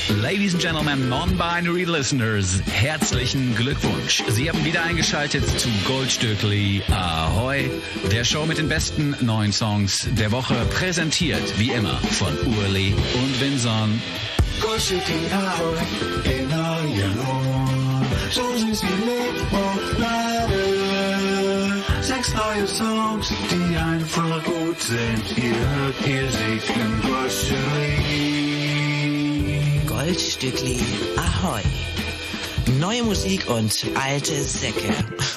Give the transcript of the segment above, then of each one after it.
Ladies and Gentlemen, Non-Binary Listeners, herzlichen Glückwunsch. Sie haben wieder eingeschaltet zu Goldstückli Ahoi, der Show mit den besten neuen Songs der Woche, präsentiert wie immer von Urli und Vinson. Goldstückli Ahoi, in euer Ohr, so süß wie Limonade. 6 neue Songs, die einfach gut sind. Ihr hört, ihr segnen Goldstückli. Goldstückli Ahoi. Neue Musik und alte Säcke.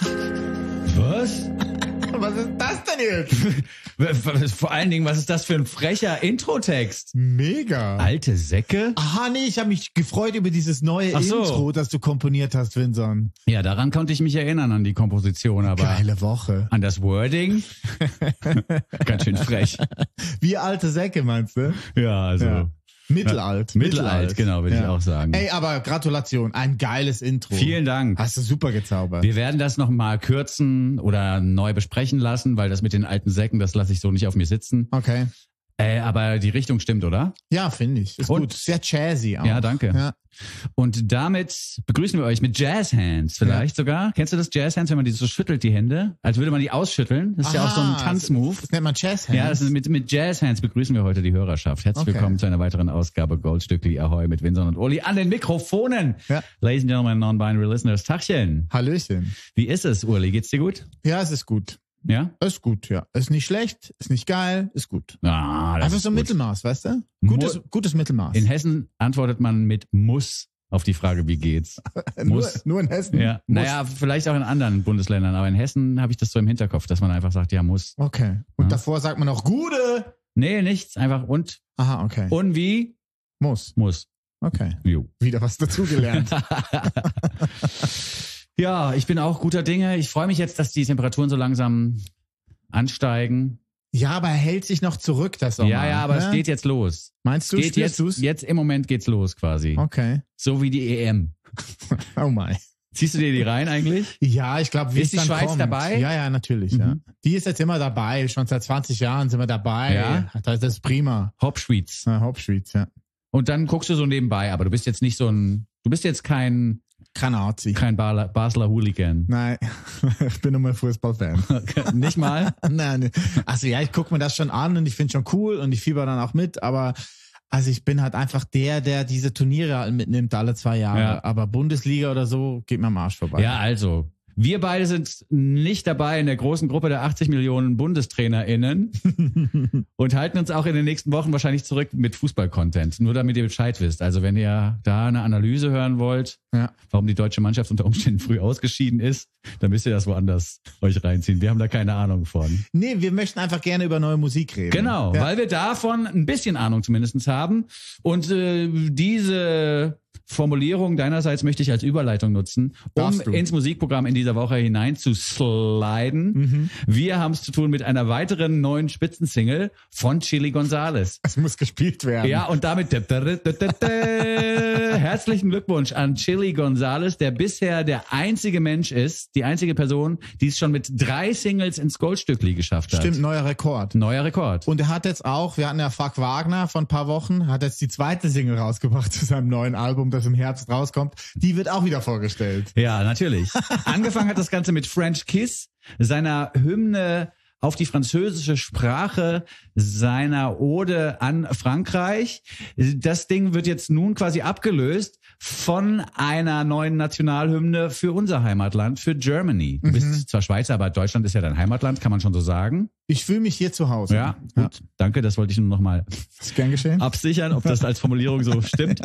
Was? Was ist das denn jetzt? Vor allen Dingen, was ist das für ein frecher Introtext? Mega. Alte Säcke? Aha, nee, ich habe mich gefreut über dieses neue Intro, das du komponiert hast, Vinson. Ja, daran konnte ich mich erinnern, an die Komposition, aber Geile Woche. an das Wording? Ganz schön frech. Wie alte Säcke, meinst du? Ja, also... Ja. Mittelalt. Mittelalt, genau, würde ich auch sagen. Ey, aber Gratulation, ein geiles Intro. Vielen Dank. Hast du super gezaubert. Wir werden das nochmal kürzen oder neu besprechen lassen, weil das mit den alten Säcken, das lasse ich so nicht auf mir sitzen. Okay. Aber die Richtung stimmt, oder? Ja, finde ich. Ist gut. Sehr jazzy auch. Ja, danke. Ja. Und damit begrüßen wir euch mit Jazz Hands vielleicht sogar. Kennst du das Jazz Hands, wenn man die so schüttelt, die Hände? Als würde man die ausschütteln. Das ist ja auch so ein Tanzmove. Das nennt man Jazz Hands. Ja, das ist mit Jazz Hands begrüßen wir heute die Hörerschaft. Herzlich willkommen zu einer weiteren Ausgabe Goldstückli Ahoi mit Vinson und Uli an den Mikrofonen. Ja. Ladies and Gentlemen, Non-Binary Listeners, Tachchen. Hallöchen. Wie ist es, Uli? Geht's dir gut? Ja, es ist gut. Ja? Ist gut, ja. Ist nicht schlecht, ist nicht geil, ist gut. Ah, das einfach ist so ein gut. Mittelmaß, weißt du? Gutes Mittelmaß. In Hessen antwortet man mit Muss auf die Frage, wie geht's? nur in Hessen? Ja. Naja, vielleicht auch in anderen Bundesländern, aber in Hessen habe ich das so im Hinterkopf, dass man einfach sagt, ja, muss. Okay. Und davor sagt man auch Gute? Nee, nichts, einfach und. Aha, okay. Und wie? Muss. Okay. Jo. Wieder was dazugelernt. Ja, ich bin auch guter Dinge. Ich freue mich jetzt, dass die Temperaturen so langsam ansteigen. Ja, aber er hält sich noch zurück, das Sommer. Ja, aber es geht jetzt los. Meinst du, geht jetzt im Moment geht's los quasi. Okay. So wie die EM. Oh mein. Ziehst du dir die rein eigentlich? Ja, ich glaube, wie ist es die dann Schweiz kommt. dabei? Ja, natürlich. Ja. Die ist jetzt immer dabei. Schon seit 20 Jahren sind wir dabei. Ja? Das ist prima. Hauptschweiz. Ja, Hauptschweiz, ja. Und dann guckst du so nebenbei, aber du bist jetzt nicht so ein, du bist jetzt kein Nazi. Kein Basler Hooligan. Nein, ich bin nur mal Fußballfan. Nicht mal? Nein. Also ja, ich gucke mir das schon an und ich finde schon cool und ich fieber dann auch mit, aber also ich bin halt einfach der diese Turniere mitnimmt alle 2 Jahre. Ja. Aber Bundesliga oder so geht mir am Arsch vorbei. Ja, also. Wir beide sind nicht dabei in der großen Gruppe der 80 Millionen BundestrainerInnen und halten uns auch in den nächsten Wochen wahrscheinlich zurück mit Fußball-Content. Nur damit ihr Bescheid wisst. Also wenn ihr da eine Analyse hören wollt, warum die deutsche Mannschaft unter Umständen früh ausgeschieden ist, dann müsst ihr das woanders euch reinziehen. Wir haben da keine Ahnung von. Nee, wir möchten einfach gerne über neue Musik reden. Genau, weil wir davon ein bisschen Ahnung zumindest haben. Und diese Formulierung deinerseits möchte ich als Überleitung nutzen, um ins Musikprogramm in dieser Woche hinein zu sliden. Wir haben es zu tun mit einer weiteren neuen Spitzensingle von Chilly Gonzales. Es muss gespielt werden. Ja, und damit herzlichen Glückwunsch an Chilly Gonzales, der bisher der einzige Mensch ist, die einzige Person, die es schon mit 3 Singles ins Goldstückli geschafft hat. Stimmt, neuer Rekord. Neuer Rekord. Und er hat jetzt auch, wir hatten ja Fuck Wagner vor ein paar Wochen, hat jetzt die 2. Single rausgebracht zu seinem neuen Album, das im Herbst rauskommt. Die wird auch wieder vorgestellt. Ja, natürlich. Angefangen hat das Ganze mit French Kiss, seiner Hymne auf die französische Sprache, seiner Ode an Frankreich. Das Ding wird jetzt nun quasi abgelöst von einer neuen Nationalhymne für unser Heimatland, für Germany. Du bist zwar Schweizer, aber Deutschland ist ja dein Heimatland, kann man schon so sagen. Ich fühle mich hier zu Hause. Ja, gut. Danke, das wollte ich nur noch mal gern geschehen. Absichern, ob das als Formulierung so stimmt.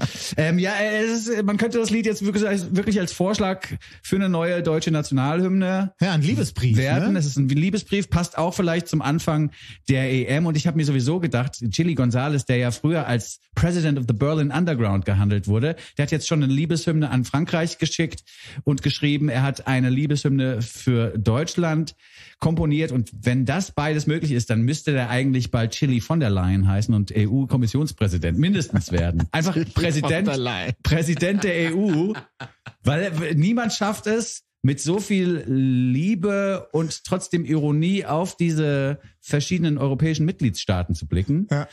Man könnte das Lied jetzt wirklich als Vorschlag für eine neue deutsche Nationalhymne ein Liebesbrief werden. Ne? Es ist ein Liebesbrief, passt auch vielleicht zum Anfang der EM. Und ich habe mir sowieso gedacht, Chilly Gonzales, der ja früher als President of the Berlin Underground gehandelt wurde, der hat jetzt schon eine Liebeshymne an Frankreich geschickt und geschrieben. Er hat eine Liebeshymne für Deutschland komponiert. Und wenn das beides möglich ist, dann müsste der eigentlich bald Chilly von der Leyen heißen und EU-Kommissionspräsident mindestens werden. Einfach Präsident der EU, weil niemand schafft es, mit so viel Liebe und trotzdem Ironie auf diese verschiedenen europäischen Mitgliedstaaten zu blicken. Ja.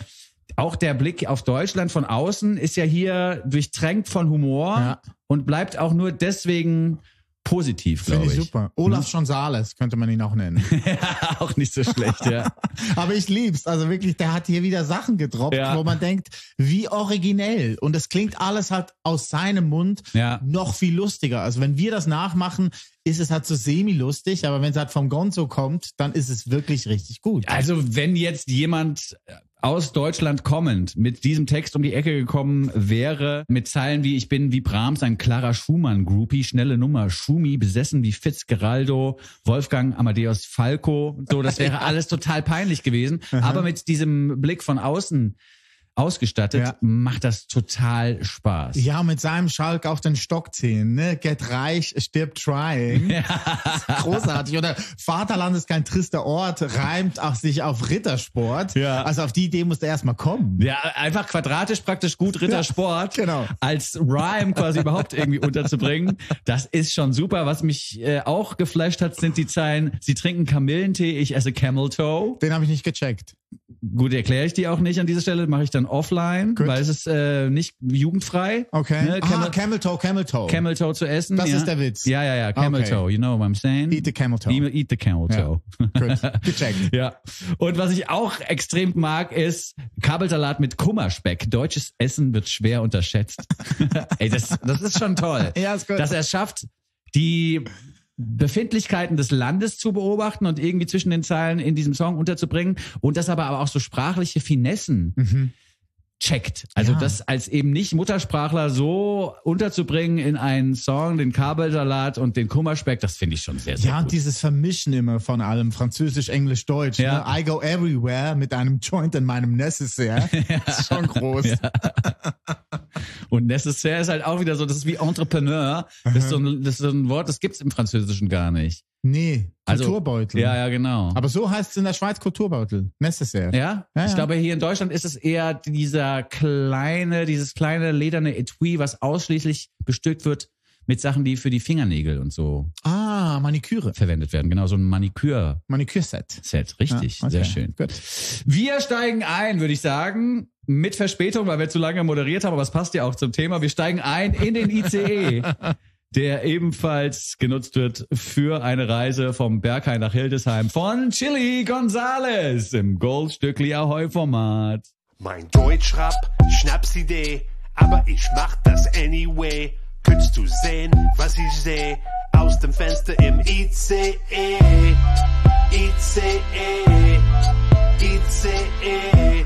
auch der Blick auf Deutschland von außen ist ja hier durchtränkt von Humor und bleibt auch nur deswegen positiv, glaube ich. Finde ich super. Olaf Gonzales könnte man ihn auch nennen. Auch nicht so schlecht, ja. Aber ich lieb's. Also wirklich, der hat hier wieder Sachen gedroppt, wo man denkt, wie originell. Und es klingt alles halt aus seinem Mund noch viel lustiger. Also wenn wir das nachmachen, ist es halt so semi-lustig, aber wenn es halt vom Gonzo kommt, dann ist es wirklich richtig gut. Also wenn jetzt jemand aus Deutschland kommend mit diesem Text um die Ecke gekommen wäre, mit Zeilen wie: Ich bin wie Brahms ein Clara Schumann-Groupie, schnelle Nummer, Schumi, besessen wie Fitzgeraldo, Wolfgang Amadeus Falco, so, das wäre alles total peinlich gewesen. Aber mit diesem Blick von außen ausgestattet, macht das total Spaß. Ja, mit seinem Schalk auf den Stockzähnen, ne? Get reich, stirbt trying. Großartig. Oder Vaterland ist kein trister Ort, reimt auch sich auf Rittersport. Ja. Also auf die Idee musste er erstmal kommen. Ja, einfach quadratisch praktisch gut Rittersport genau. als Rhyme quasi überhaupt irgendwie unterzubringen. Das ist schon super. Was mich auch geflasht hat, sind die Zeilen: Sie trinken Kamillentee, ich esse Camel Toe. Den habe ich nicht gecheckt. Gut, erkläre ich die auch nicht an dieser Stelle, mache ich dann offline, weil es ist nicht jugendfrei. Okay. Ne? Camel Toe. Camel Toe zu essen. Das ist der Witz. Ja, Camel Toe, you know what I'm saying? Eat the Camel Toe. Eat the Camel Toe. Gut, gecheckt. Ja. Und was ich auch extrem mag, ist Kabelsalat mit Kummerspeck. Deutsches Essen wird schwer unterschätzt. Ey, das ist schon toll. Ja, ist gut. Dass er es schafft, die Befindlichkeiten des Landes zu beobachten und irgendwie zwischen den Zeilen in diesem Song unterzubringen und das aber auch so sprachliche Finessen checkt. Also das als eben nicht Muttersprachler so unterzubringen in einen Song, den Kabelsalat und den Kummerspeck, das finde ich schon sehr, sehr gut. Ja, und dieses Vermischen immer von allem, Französisch, Englisch, Deutsch. Ja. Ne? I go everywhere mit einem Joint in meinem Necessaire. Das ist schon groß. Ja. Und Necessaire ist halt auch wieder so, das ist wie Entrepreneur. Das ist so ein Wort, das gibt's im Französischen gar nicht. Nee, Kulturbeutel. Ja, genau. Aber so heißt es in der Schweiz Kulturbeutel. Necessaire. Ja? Ich glaube, hier in Deutschland ist es eher dieses kleine lederne Etui, was ausschließlich bestückt wird mit Sachen, die für die Fingernägel und so Maniküre verwendet werden. Genau, so ein Manikürset. Set, richtig. Ja, okay. Sehr schön. Gut. Wir steigen ein, würde ich sagen, mit Verspätung, weil wir zu lange moderiert haben, aber es passt ja auch zum Thema. Wir steigen ein in den ICE, der ebenfalls genutzt wird für eine Reise vom Berghain nach Hildesheim von Chili Gonzales im Goldstückli Ahoi-Format. Mein Deutschrap, Schnapsidee, aber ich mach das anyway. Könntest du sehen, was ich seh, aus dem Fenster im ICE, ICE, ICE.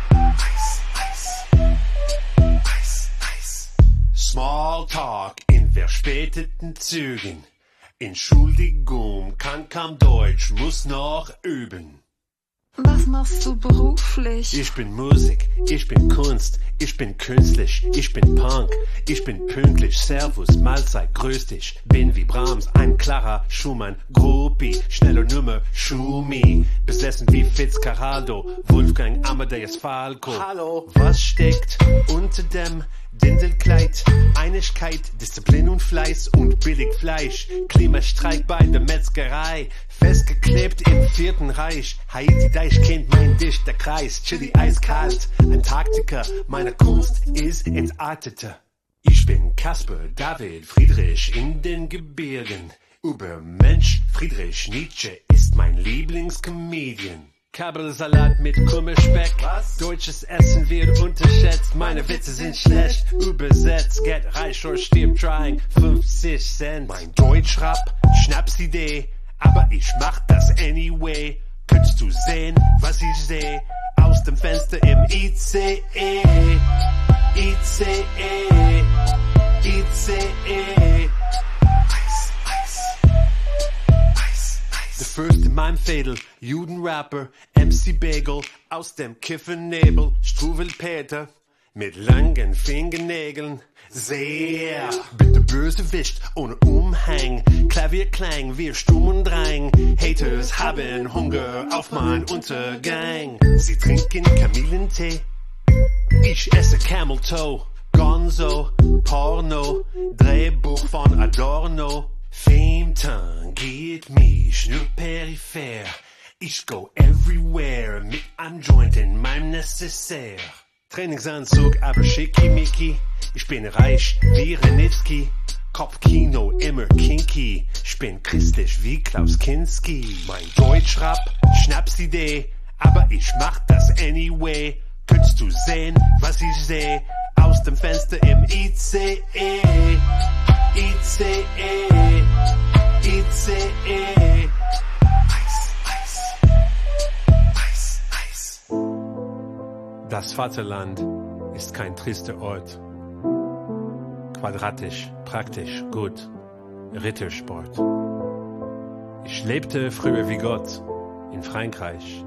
Eis. Smalltalk in verspäteten Zügen. Entschuldigung, kann kaum Deutsch, muss noch üben. Was machst du beruflich? Ich bin Musik, ich bin Kunst, ich bin künstlich, ich bin Punk, ich bin pünktlich, Servus, Mahlzeit, grüß dich. Bin wie Brahms, ein Clara Schumann, Groupie, schnelle Nummer, Schumi. Besessen wie Fitzgeraldo, Wolfgang Amadeus Falco. Hallo, was steckt unter dem Dindelkleid? Einigkeit, Disziplin und Fleiß und billig Fleisch. Klimastreik bei der Metzgerei, festgeklebt im Vierten Reich. Heidi Deich kennt mein dichter Kreis, Chili eiskalt, Antarktika, meine Kunst ist entartete. Ich bin Kasper, David, Friedrich in den Gebirgen. Übermensch, Friedrich Nietzsche ist mein Lieblingscomedian. Kabelsalat mit Kummerspeck. Was? Deutsches Essen wird unterschätzt. Meine Witze sind schlecht übersetzt. Get reich or stirb trying. 50 Cent. Mein Deutschrap, Schnapsidee. Aber ich mach das anyway. Könntest du sehen, was ich seh? Aus dem Fenster im ICE. ICE. ICE. Der Fürst in meinem Fädel, Judenrapper, MC Bagel, aus dem Kiffernebel, Struwelpeter, mit langen Fingernägeln, sehr. Bin der Bösewicht ohne Umhang, Klavierklang, wir stumm und drang, Haters haben Hunger auf mein Untergang. Sie trinken Kamillentee, ich esse Camel Toe, Gonzo, Porno, Drehbuch von Adorno. Fame tangiert mich nur peripher. Ich go everywhere mit einem Joint in meinem Necessaire. Trainingsanzug, aber schickimicki. Ich bin reich wie Renitzky. Kopfkino, immer kinky. Ich bin christlich wie Klaus Kinski. Mein Deutschrap, Schnapsidee. Aber ich mach das anyway. Könntest du sehen, was ich seh? Aus dem Fenster im ICE. ICE. ICE. Das Vaterland ist kein trister Ort. Quadratisch, praktisch, gut. Rittersport. Ich lebte früher wie Gott in Frankreich.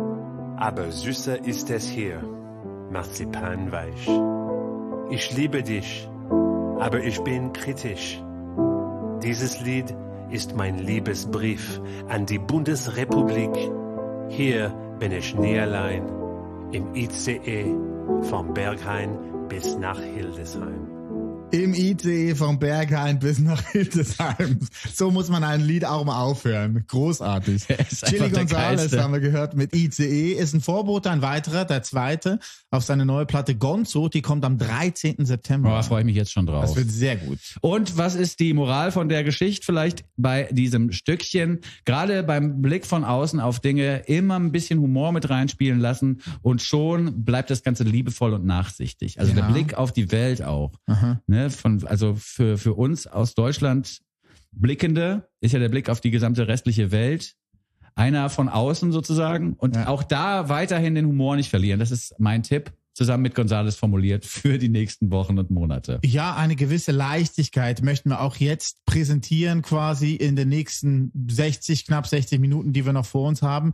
Aber süßer ist es hier, marzipanweich. Ich liebe dich, aber ich bin kritisch. Dieses Lied ist mein Liebesbrief an die Bundesrepublik. Hier bin ich nie allein. Im ICE vom Berghain bis nach Hildesheim. Im ICE vom Berghain bis nach Hildesheim. So muss man ein Lied auch mal aufhören. Großartig. Chili Gonzales haben wir gehört mit ICE. Ist ein Vorbote, ein weiterer, der zweite, auf seine neue Platte Gonzo. Die kommt am 13. September. Da freue ich mich jetzt schon drauf. Das wird sehr gut. Und was ist die Moral von der Geschichte vielleicht bei diesem Stückchen? Gerade beim Blick von außen auf Dinge immer ein bisschen Humor mit reinspielen lassen und schon bleibt das Ganze liebevoll und nachsichtig. Also der Blick auf die Welt auch. Aha. Ne, also für uns aus Deutschland Blickende ist ja der Blick auf die gesamte restliche Welt. Einer von außen sozusagen. Und auch da weiterhin den Humor nicht verlieren. Das ist mein Tipp, zusammen mit Gonzales formuliert für die nächsten Wochen und Monate. Ja, eine gewisse Leichtigkeit möchten wir auch jetzt präsentieren, quasi in den nächsten knapp 60 Minuten, die wir noch vor uns haben.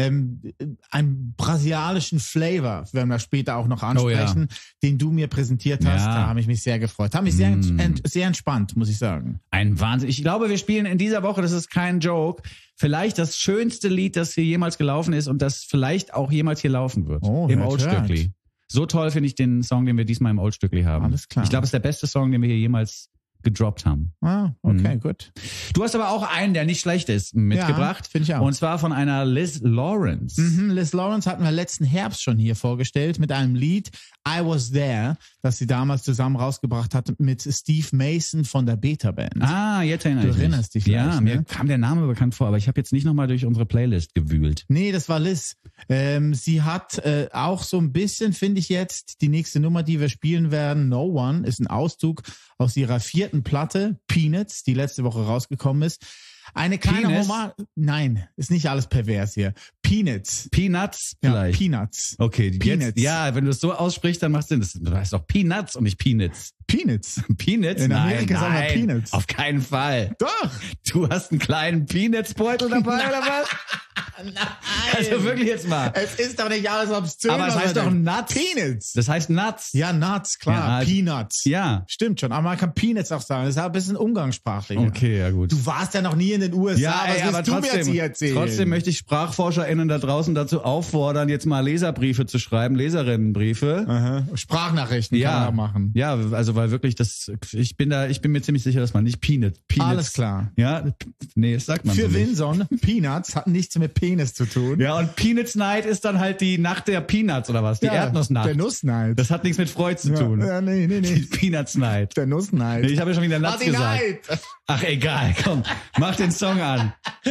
Einen brasilianischen Flavor werden wir später auch noch ansprechen, den du mir präsentiert hast. Da habe ich mich sehr gefreut. Habe mich sehr entspannt, muss ich sagen. Ein Wahnsinn. Ich glaube, wir spielen in dieser Woche, das ist kein Joke, vielleicht das schönste Lied, das hier jemals gelaufen ist und das vielleicht auch jemals hier laufen wird. Im Oldstückli. So toll finde ich den Song, den wir diesmal im Oldstückli haben. Alles klar. Ich glaube, es ist der beste Song, den wir hier jemals gedroppt haben. Ah, okay, gut. Du hast aber auch einen, der nicht schlecht ist, mitgebracht. Ja, finde ich auch. Und zwar von einer Liz Lawrence. Liz Lawrence hatten wir letzten Herbst schon hier vorgestellt mit einem Lied I Was There, das sie damals zusammen rausgebracht hat mit Steve Mason von der Beta Band. Ah, jetzt erinnere ich mich. Du erinnerst dich vielleicht. Ja, mir kam der Name bekannt vor, aber ich habe jetzt nicht nochmal durch unsere Playlist gewühlt. Nee, das war Liz. Sie hat auch so ein bisschen, finde ich jetzt, die nächste Nummer, die wir spielen werden, No One, ist ein Auszug aus ihrer 4. Platte, Peanuts, die letzte Woche rausgekommen ist. Eine kleine Hommage. Nein, ist nicht alles pervers hier. Peanuts. Peanuts vielleicht? Ja, Peanuts. Okay, Peanuts. Jetzt, ja, wenn du es so aussprichst, dann macht es Sinn. Das heißt doch Peanuts und nicht Peanuts. Peanuts. Peanuts? In Amerika sagen wir nein, Peanuts. Auf keinen Fall. Doch. Du hast einen kleinen Peanuts-Beutel dabei, oder was? Nein. Also wirklich jetzt mal. Es ist doch nicht alles obszön. Aber es heißt doch Nuts. Peanuts. Das heißt Nuts. Ja, Nuts, klar. Ja, Peanuts. Ja. Stimmt schon. Aber man kann Peanuts auch sagen. Das ist ein bisschen umgangssprachlich. Okay, ja gut. Du warst ja noch nie in den USA. Ja, was willst du mir jetzt hier erzählen? Trotzdem möchte ich SprachforscherInnen da draußen dazu auffordern, jetzt mal Leserbriefe zu schreiben, Leserinnenbriefe. Aha. Sprachnachrichten kann man machen. Ja, also weil wirklich ich bin mir ziemlich sicher, dass man nicht Peanuts. Alles klar. Ja, nee, das sagt man Für so nicht. Winson, Peanuts hat nichts mit Penis zu tun. Ja, und Peanuts Night ist dann halt die Nacht der Peanuts oder was? Die Erdnussnacht. Der Nussnight. Das hat nichts mit Freud zu tun. Ja, nee. Die Peanuts Night. Der Nussnight. Nee, ich habe ja schon wieder Nuts gesagt. Night. Ach egal, komm, mach den Song an.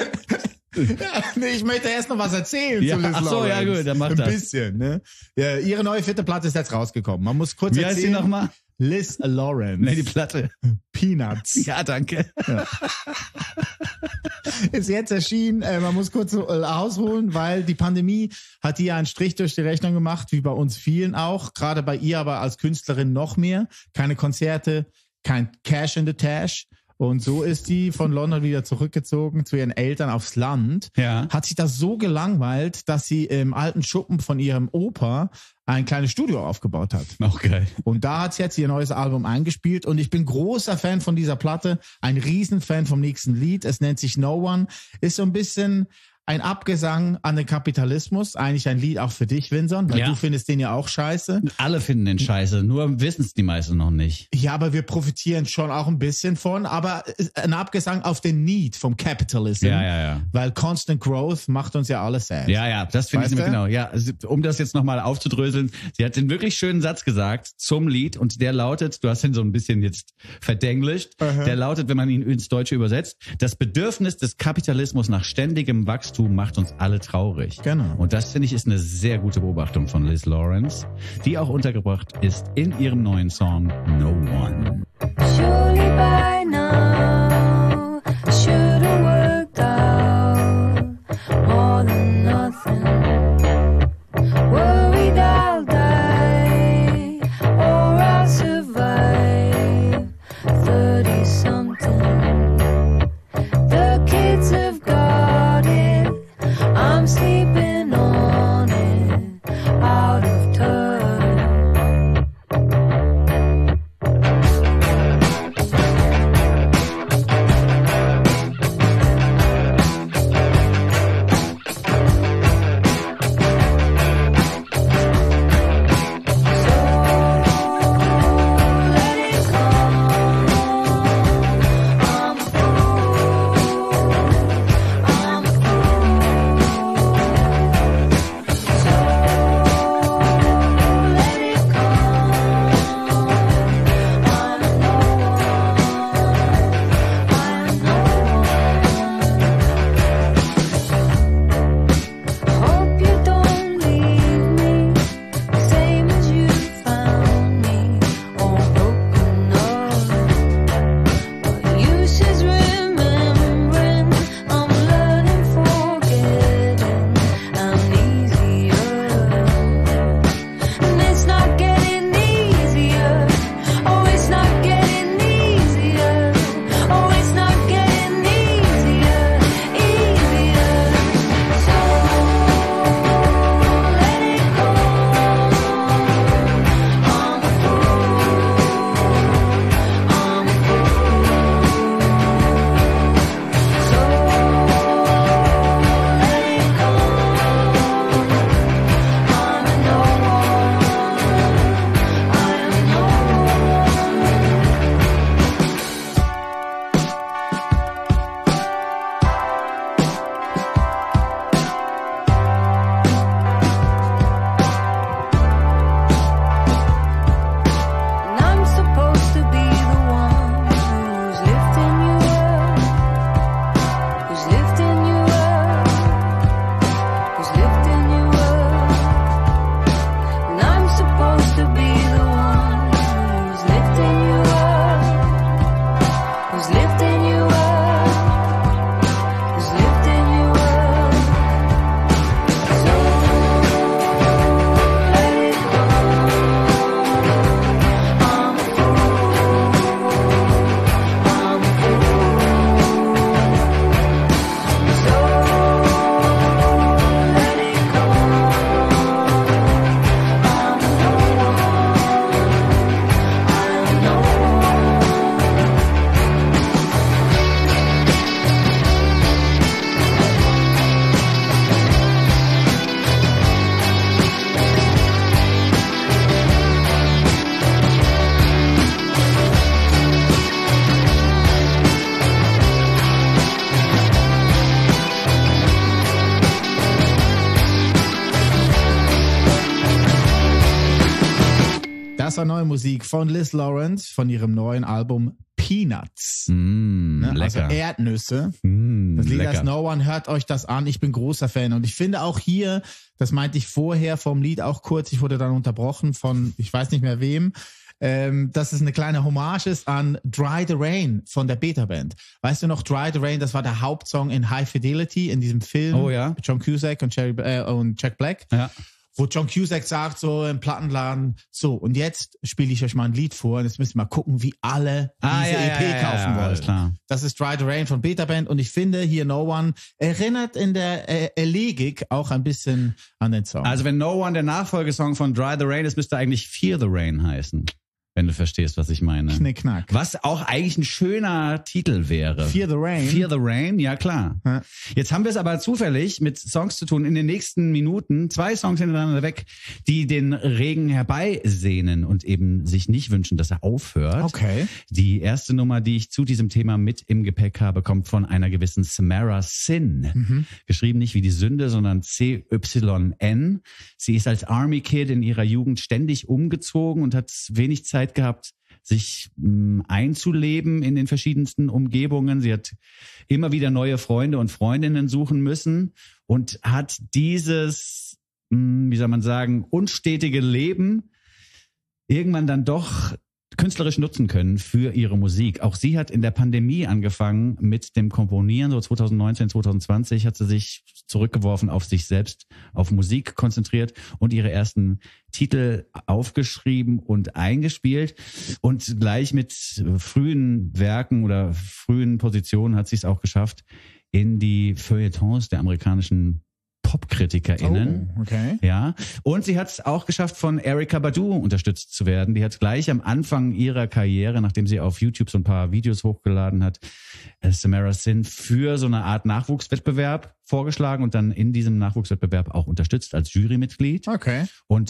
Ja, nee, ich möchte erst noch was erzählen zu Liz Lawrence. Ach so, ja gut, dann mach das. Ein bisschen, ne? Ja, ihre neue 4. Platte ist jetzt rausgekommen. Man muss kurz Wie erzählen. heißt sie nochmal? Liz Lawrence. Nee, die Platte. Peanuts. Ja, danke. Ja. Ist jetzt erschienen. Man muss kurz ausholen, weil die Pandemie hat ihr einen Strich durch die Rechnung gemacht, wie bei uns vielen auch. Gerade bei ihr aber als Künstlerin noch mehr. Keine Konzerte, kein Cash in the Tash. Und so ist die von London wieder zurückgezogen zu ihren Eltern aufs Land. Ja. Hat sich da so gelangweilt, dass sie im alten Schuppen von ihrem Opa ein kleines Studio aufgebaut hat. Auch geil. Und da hat sie jetzt ihr neues Album eingespielt und ich bin großer Fan von dieser Platte, ein Riesenfan vom nächsten Lied. Es nennt sich No One, ist so ein bisschen ein Abgesang an den Kapitalismus, eigentlich ein Lied auch für dich, Vincent, weil du findest den ja auch scheiße. Alle finden den scheiße, nur wissen es die meisten noch nicht. Ja, aber wir profitieren schon auch ein bisschen von, aber ein Abgesang auf den Need vom Capitalism. Ja. Weil Constant Growth macht uns ja alles sad. Ja, das finde ich nämlich genau. Ja, also, um das jetzt nochmal aufzudröseln, sie hat den wirklich schönen Satz gesagt zum Lied und der lautet, du hast ihn so ein bisschen jetzt verdenglischt, der lautet, wenn man ihn ins Deutsche übersetzt, das Bedürfnis des Kapitalismus nach ständigem Wachstum macht uns alle traurig. Genau. Und das, finde ich, ist eine sehr gute Beobachtung von Liz Lawrence, die auch untergebracht ist in ihrem neuen Song No One. Surely by now, I should have worked out more than nothing. Worried I'll die or I'll survive 30-something. The kids have got it, I'm sleeping on it, out of touch. Das war neue Musik von Liz Lawrence von ihrem neuen Album Peanuts. Lecker. Also Erdnüsse. Das Lied heißt No One, hört euch das an. Ich bin großer Fan. Und ich finde auch hier, das meinte ich vorher vom Lied auch kurz, ich wurde dann unterbrochen von, ich weiß nicht mehr wem, dass es eine kleine Hommage ist an Dry the Rain von der Beta Band. Weißt du noch, Dry the Rain, das war der Hauptsong in High Fidelity in diesem Film. Oh ja. Mit John Cusack und Jack Black. Ja. Wo John Cusack sagt so im Plattenladen, so, und jetzt spiele ich euch mal ein Lied vor und jetzt müssen wir mal gucken, wie alle diese EP kaufen wollen. Klar. Das ist Dry the Rain von Beta Band und ich finde hier No One erinnert in der Elegik auch ein bisschen an den Song. Also wenn No One der Nachfolgesong von Dry the Rain ist, müsste eigentlich Fear the Rain heißen. wenn du verstehst, was ich meine. Knickknack. Was auch eigentlich ein schöner Titel wäre. Fear the Rain. Fear the Rain, ja klar. Ja. Jetzt haben wir es aber zufällig mit Songs zu tun in den nächsten Minuten, 2 Songs hintereinander weg, die den Regen herbeisehnen und eben sich nicht wünschen, dass er aufhört. Okay. Die erste Nummer, die ich zu diesem Thema mit im Gepäck habe, kommt von einer gewissen Samara Sin. Geschrieben nicht wie die Sünde, sondern C-Y-N. Sie ist als Army Kid in ihrer Jugend ständig umgezogen und hat wenig Zeit gehabt, sich einzuleben in den verschiedensten Umgebungen. Sie hat immer wieder neue Freunde und Freundinnen suchen müssen und hat dieses, wie soll man sagen, unstetige Leben irgendwann dann doch künstlerisch nutzen können für ihre Musik. Auch sie hat in der Pandemie angefangen mit dem Komponieren, so 2019, 2020 hat sie sich zurückgeworfen auf sich selbst, auf Musik konzentriert und ihre ersten Titel aufgeschrieben und eingespielt. Und gleich mit frühen Werken oder frühen Positionen hat sie es auch geschafft, in die Feuilletons der amerikanischen PopkritikerInnen. Oh, okay. Ja. Und sie hat es auch geschafft, von Erykah Badu unterstützt zu werden. Die hat gleich am Anfang ihrer Karriere, nachdem sie auf YouTube so ein paar Videos hochgeladen hat, Samara Sin für so eine Art Nachwuchswettbewerb vorgeschlagen und dann in diesem Nachwuchswettbewerb auch unterstützt als Jurymitglied. Okay. Und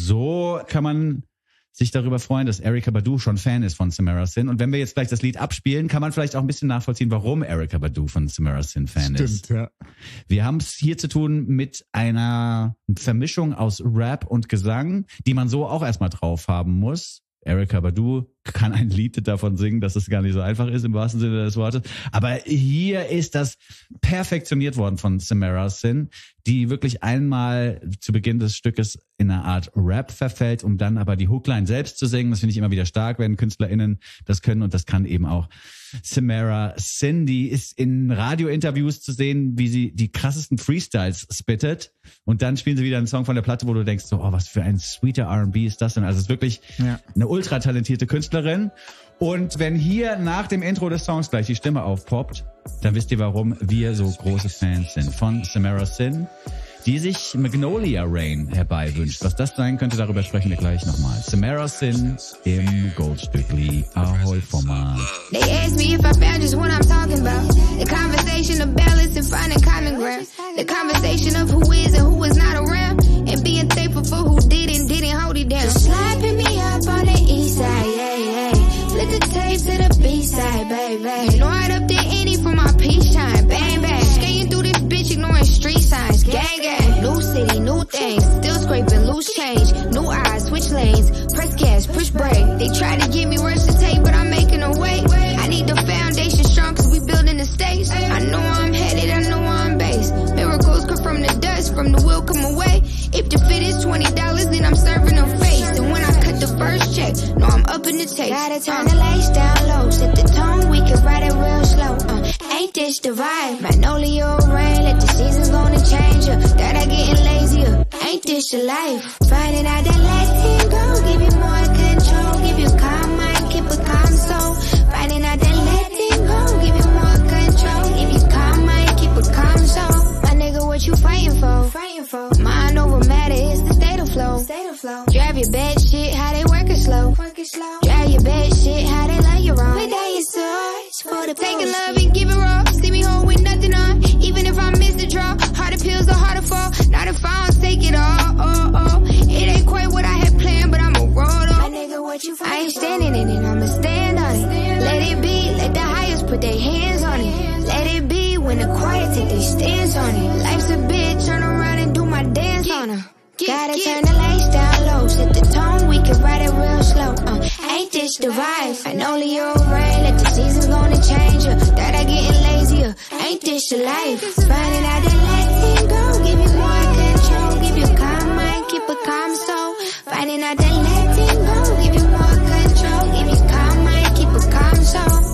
so kann man sich darüber freuen, dass Erykah Badu schon Fan ist von Samara Sin. Und wenn wir jetzt gleich das Lied abspielen, kann man vielleicht auch ein bisschen nachvollziehen, warum Erykah Badu von Samara Sin Fan ist. Stimmt, ja. Wir haben es hier zu tun mit einer Vermischung aus Rap und Gesang, die man so auch erstmal drauf haben muss. Erykah Badu kann ein Lied davon singen, dass es gar nicht so einfach ist im wahrsten Sinne des Wortes. Aber hier ist das perfektioniert worden von Samara Sin, die wirklich einmal zu Beginn des Stückes in eine Art Rap verfällt, um dann aber die Hookline selbst zu singen. Das finde ich immer wieder stark, wenn KünstlerInnen das können, und das kann eben auch Samara Sin. Die ist in Radiointerviews zu sehen, wie sie die krassesten Freestyles spittet, und dann spielen sie wieder einen Song von der Platte, wo du denkst, so, oh, was für ein sweeter R&B ist das denn? Also es ist wirklich eine ultra talentierte Künstlerin. Und wenn hier nach dem Intro des Songs gleich die Stimme aufpoppt, dann wisst ihr, warum wir so große Fans sind von Samara Sin, die sich Magnolia Rain herbeiwünscht. Was das sein könnte, darüber sprechen wir gleich nochmal. Samara Sin im Goldstückli Ahoi-Format. They ask me if I found just what I'm talking about. The conversation of balance and finding common ground. The conversation of who is and who is not around. And being thankful for who did and didn't hold it down. Slapping me up on the east side, yeah, yeah. Flip the tape to the B-side, baby. You know I'd up the ante for my peace shine, bang, bang. Skating through this bitch, ignoring street signs, gang, gang. New city, new things, still scraping loose change. New eyes, switch lanes, press gas, push brake. They try to get me rush the tape, but I'm making a way. I need the foundation strong, cause we building the stakes. I know I'm headed, I know I'm based. Miracles come from the dust, from the will come away. If the fit is $20, then I'm serving them face. And when I cut the first check, no, I'm up in the taste. Gotta turn the lights down low, set the tone, we can ride it real slow. Ain't this the vibe? Magnolia rain, let the seasons gonna change ya. That I getting lazier, ain't this your life? Finding out that letting go, give you more control, give you calm mind, keep a calm soul. Finding out that letting go, give you more control, give you calm mind, keep a calm soul. My nigga, what you fighting for? Fighting for? Mind over matter, it's the state of flow. State of flow. Drive your bad shit, how they working slow. Working slow. Drive your bad shit, how they love you wrong. But that is so for the taking love and give it raw. See me home with nothing on, even if I miss the draw. Harder pills are harder fall. Not if I don't take it all. Oh, oh. It ain't quite what I had planned, but I'ma roll on. My nigga, what you fighting? I ain't standing in it, I'ma stand on it. Let it be, let the highest put their hands on it. Let it be when the quiet take their stance on it. Life's a bitch, turn around and do my dance on her. Gotta turn the lights down low, set the tone, we can ride it real slow. Ain't this the vibe? Magnolia rain, let the seasons gonna change ya. That I getting lazier, ain't this your life? Finding out that letting go, give you more control, give you calm mind, keep a calm soul. Finding out that letting go, give you more control, give you calm mind, keep a calm soul.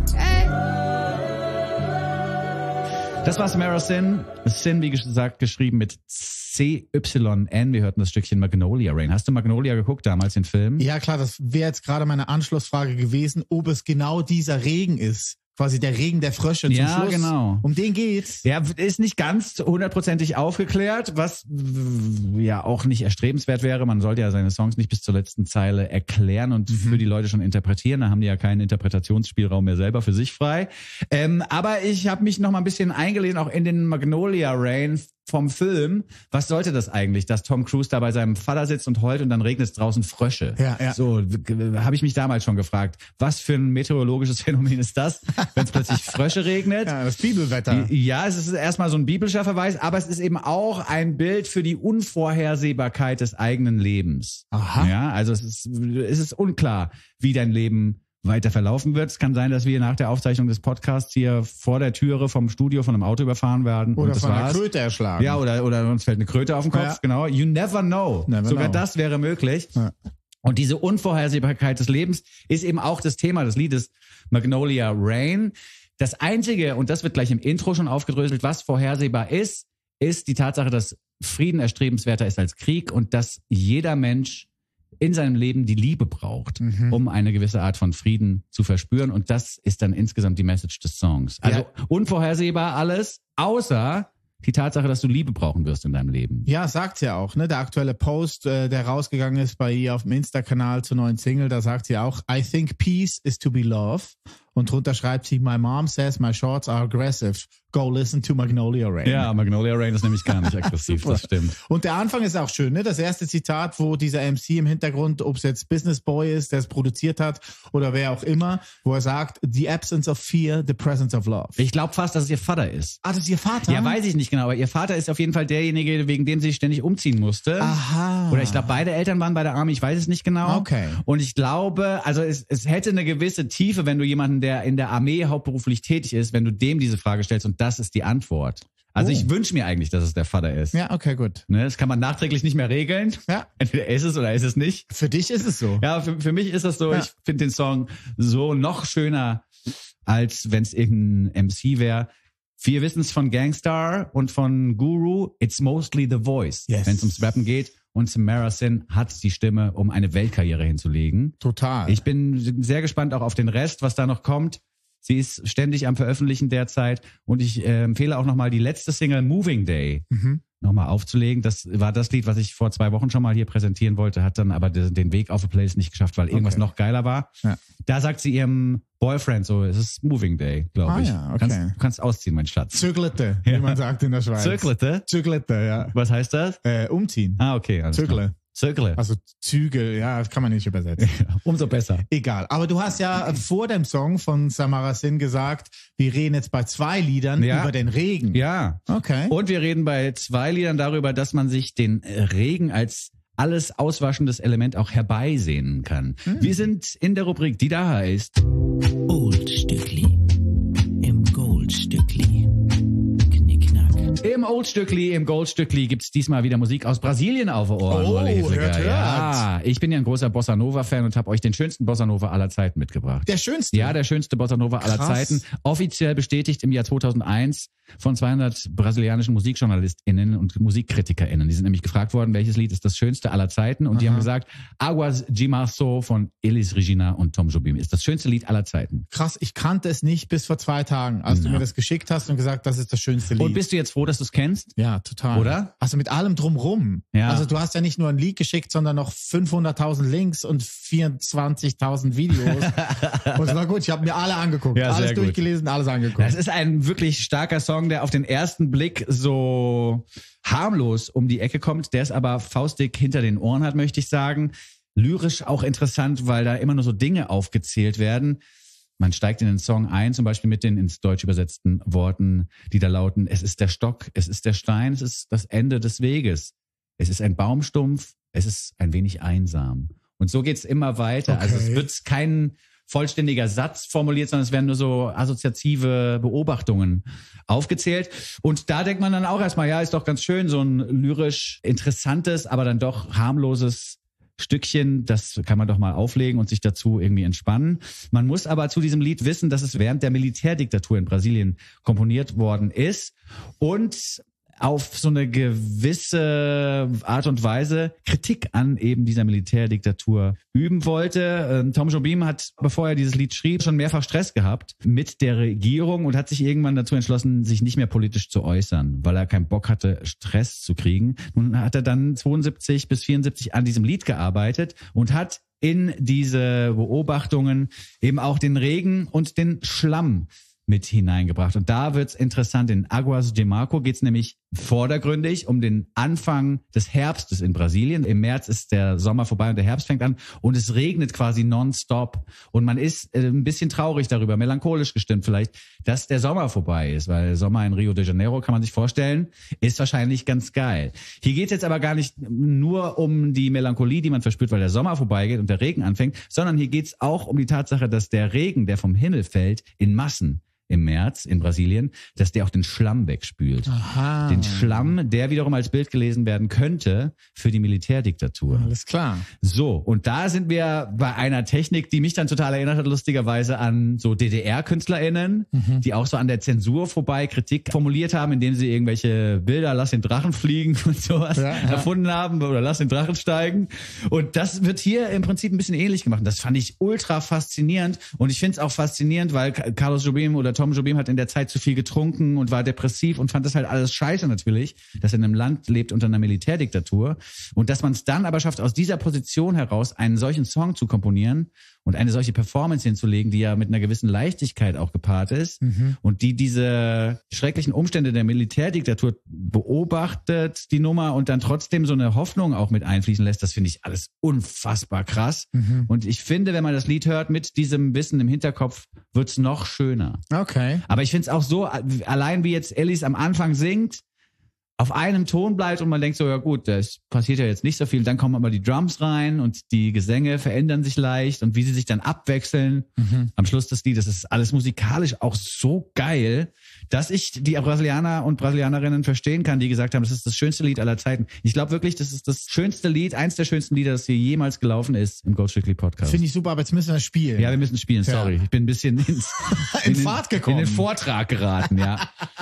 Das war Samara Sin. Sin, wie gesagt, geschrieben mit C-Y-N. Wir hörten das Stückchen Magnolia Rain. Hast du Magnolia geguckt damals, den Film? Ja, klar, das wäre jetzt gerade meine Anschlussfrage gewesen, ob es genau dieser Regen ist, quasi der Regen der Frösche zum Schluss. Ja, genau. Um den geht's. Ja, ist nicht ganz 100%ig aufgeklärt, was ja auch nicht erstrebenswert wäre. Man sollte ja seine Songs nicht bis zur letzten Zeile erklären und für die Leute schon interpretieren. Da haben die ja keinen Interpretationsspielraum mehr selber für sich frei. Aber ich habe mich noch mal ein bisschen eingelesen, auch in den Magnolia Rain vom Film. Was sollte das eigentlich, dass Tom Cruise da bei seinem Vater sitzt und heult und dann regnet es draußen Frösche? Ja. So habe ich mich damals schon gefragt. Was für ein meteorologisches Phänomen ist das, wenn es plötzlich Frösche regnet? Ja, das Bibelwetter. Ja, es ist erstmal so ein biblischer Verweis, aber es ist eben auch ein Bild für die Unvorhersehbarkeit des eigenen Lebens. Aha. Ja, also es ist unklar, wie dein Leben weiter verlaufen wird. Es kann sein, dass wir nach der Aufzeichnung des Podcasts hier vor der Türe vom Studio von einem Auto überfahren werden. Oder und das von einer war's. Kröte erschlagen. Ja, oder uns fällt eine Kröte auf den Kopf, genau. You never know. Sogar das wäre möglich. Ja. Und diese Unvorhersehbarkeit des Lebens ist eben auch das Thema des Liedes Magnolia Rain. Das Einzige, und das wird gleich im Intro schon aufgedröselt, was vorhersehbar ist die Tatsache, dass Frieden erstrebenswerter ist als Krieg und dass jeder Mensch in seinem Leben die Liebe braucht, um eine gewisse Art von Frieden zu verspüren. Und das ist dann insgesamt die Message des Songs. Also unvorhersehbar alles, außer die Tatsache, dass du Liebe brauchen wirst in deinem Leben. Ja, sagt's ja auch, ne? Der aktuelle Post, der rausgegangen ist bei ihr auf dem Insta-Kanal zur neuen Single, da sagt sie auch, I think peace is to be love. Und drunter schreibt sie, my mom says my shorts are aggressive. Go listen to Magnolia Rain. Ja, Magnolia Rain ist nämlich gar nicht aggressiv, das stimmt. Und der Anfang ist auch schön, ne? Das erste Zitat, wo dieser MC im Hintergrund, ob es jetzt Business Boy ist, der es produziert hat oder wer auch immer, wo er sagt, the absence of fear, the presence of love. Ich glaube fast, dass es ihr Vater ist. Ah, das ist ihr Vater? Ja, weiß ich nicht genau, aber ihr Vater ist auf jeden Fall derjenige, wegen dem sie ständig umziehen musste. Aha. Oder ich glaube, beide Eltern waren bei der Army, ich weiß es nicht genau. Okay. Und ich glaube, also es hätte eine gewisse Tiefe, wenn du jemanden, der in der Armee hauptberuflich tätig ist, wenn du dem diese Frage stellst und das ist die Antwort. Also ich wünsche mir eigentlich, dass es der Vater ist. Ja, okay, gut. Ne, das kann man nachträglich nicht mehr regeln. Ja. Entweder ist es oder ist es nicht. Für dich ist es so. Ja, für mich ist es so. Ja. Ich finde den Song so noch schöner, als wenn es irgendein MC wäre. Wir wissen es von Gangstar und von Guru. It's mostly the voice, wenn es ums Rappen geht. Und Samara Sin hat die Stimme, um eine Weltkarriere hinzulegen. Total. Ich bin sehr gespannt auch auf den Rest, was da noch kommt. Sie ist ständig am Veröffentlichen derzeit. Und ich empfehle auch nochmal die letzte Single Moving Day nochmal aufzulegen. Das war das Lied, was ich vor 2 Wochen schon mal hier präsentieren wollte, hat dann aber den Weg auf die Playlist nicht geschafft, weil irgendwas noch geiler war. Ja. Da sagt sie ihrem Boyfriend so, es ist Moving Day, glaube ich. Ja, okay. Du kannst ausziehen, mein Schatz. Zöglete, wie man sagt in der Schweiz. Zöglete? Zöglete, ja. Was heißt das? Umziehen. Ah, okay. Alles klar. Zögle. Also Zügel, ja, das kann man nicht übersetzen. Umso besser. Egal. Aber du hast ja vor dem Song von Samara Sin gesagt, wir reden jetzt bei 2 Liedern über den Regen. Ja. Okay. Und wir reden bei 2 Liedern darüber, dass man sich den Regen als alles auswaschendes Element auch herbeisehnen kann. Wir sind in der Rubrik, die da heißt Oldstückli im Goldstückli. Im Oldstückli, im Goldstückli gibt's diesmal wieder Musik aus Brasilien auf den Ohren. Hört. Ja, ich bin ja ein großer Bossa Nova-Fan und habe euch den schönsten Bossa Nova aller Zeiten mitgebracht. Der schönste? Ja, der schönste Bossa Nova aller Zeiten. Offiziell bestätigt im Jahr 2001 von 200 brasilianischen MusikjournalistInnen und MusikkritikerInnen. Die sind nämlich gefragt worden, welches Lied ist das schönste aller Zeiten? Und die haben gesagt, Águas de Março von Elis Regina und Tom Jobim ist das schönste Lied aller Zeiten. Krass, ich kannte es nicht bis vor 2 Tagen, als du mir das geschickt hast und gesagt, das ist das schönste Lied. Und bist du jetzt froh, dass du es kennst? Ja, total. Oder? Also mit allem drumrum. Ja. Also du hast ja nicht nur ein Lied geschickt, sondern noch 500.000 Links und 24.000 Videos. Und es war gut, ich habe mir alle angeguckt. Ja, alles durchgelesen, alles angeguckt. Das ist ein wirklich starker Song, der auf den ersten Blick so harmlos um die Ecke kommt, der es aber faustdick hinter den Ohren hat, möchte ich sagen. Lyrisch auch interessant, weil da immer nur so Dinge aufgezählt werden. Man steigt in den Song ein, zum Beispiel mit den ins Deutsch übersetzten Worten, die da lauten, es ist der Stock, es ist der Stein, es ist das Ende des Weges. Es ist ein Baumstumpf, es ist ein wenig einsam. Und so geht's immer weiter. Okay. Also es wird kein vollständiger Satz formuliert, sondern es werden nur so assoziative Beobachtungen aufgezählt. Und da denkt man dann auch erstmal, ja, ist doch ganz schön, so ein lyrisch interessantes, aber dann doch harmloses Stückchen, das kann man doch mal auflegen und sich dazu irgendwie entspannen. Man muss aber zu diesem Lied wissen, dass es während der Militärdiktatur in Brasilien komponiert worden ist und auf so eine gewisse Art und Weise Kritik an eben dieser Militärdiktatur üben wollte. Tom Jobim hat, bevor er dieses Lied schrieb, schon mehrfach Stress gehabt mit der Regierung und hat sich irgendwann dazu entschlossen, sich nicht mehr politisch zu äußern, weil er keinen Bock hatte, Stress zu kriegen. Nun hat er dann 72 bis 74 an diesem Lied gearbeitet und hat in diese Beobachtungen eben auch den Regen und den Schlamm mit hineingebracht. Und da wird's interessant. In Águas de Marco geht's nämlich vordergründig um den Anfang des Herbstes in Brasilien. Im März ist der Sommer vorbei und der Herbst fängt an und es regnet quasi nonstop. Und man ist ein bisschen traurig darüber, melancholisch gestimmt vielleicht, dass der Sommer vorbei ist, weil Sommer in Rio de Janeiro, kann man sich vorstellen, ist wahrscheinlich ganz geil. Hier geht's jetzt aber gar nicht nur um die Melancholie, die man verspürt, weil der Sommer vorbeigeht und der Regen anfängt, sondern hier geht's auch um die Tatsache, dass der Regen, der vom Himmel fällt, in Massen im März in Brasilien, dass der auch den Schlamm wegspült. Aha. Den Schlamm, der wiederum als Bild gelesen werden könnte für die Militärdiktatur. Alles klar. So, und da sind wir bei einer Technik, die mich dann total erinnert hat, lustigerweise an so DDR-KünstlerInnen, die auch so an der Zensur vorbei Kritik formuliert haben, indem sie irgendwelche Bilder, lass den Drachen fliegen und sowas erfunden haben oder lass den Drachen steigen. Und das wird hier im Prinzip ein bisschen ähnlich gemacht. Das fand ich ultra faszinierend und ich finde es auch faszinierend, weil Carlos Jobim oder Tom Jobim hat in der Zeit zu viel getrunken und war depressiv und fand das halt alles scheiße natürlich, dass er in einem Land lebt unter einer Militärdiktatur und dass man es dann aber schafft, aus dieser Position heraus einen solchen Song zu komponieren und eine solche Performance hinzulegen, die ja mit einer gewissen Leichtigkeit auch gepaart ist und die diese schrecklichen Umstände der Militärdiktatur beobachtet, die Nummer, und dann trotzdem so eine Hoffnung auch mit einfließen lässt, das finde ich alles unfassbar krass. Und ich finde, wenn man das Lied hört mit diesem Wissen im Hinterkopf, wird's noch schöner. Okay. Aber ich finde es auch so, allein wie jetzt Ellis am Anfang singt, auf einem Ton bleibt und man denkt so, ja gut, das passiert ja jetzt nicht so viel. Dann kommen aber die Drums rein und die Gesänge verändern sich leicht und wie sie sich dann abwechseln am Schluss des Liedes. Das ist alles musikalisch auch so geil, dass ich die Brasilianer und Brasilianerinnen verstehen kann, die gesagt haben, das ist das schönste Lied aller Zeiten. Ich glaube wirklich, das ist das schönste Lied, eins der schönsten Lieder, das hier jemals gelaufen ist im Gold Strictly Podcast. Finde ich super, aber jetzt müssen wir spielen. Ja, wir müssen spielen, sorry. Ich bin ein bisschen in Fahrt gekommen. In den Vortrag geraten, ja.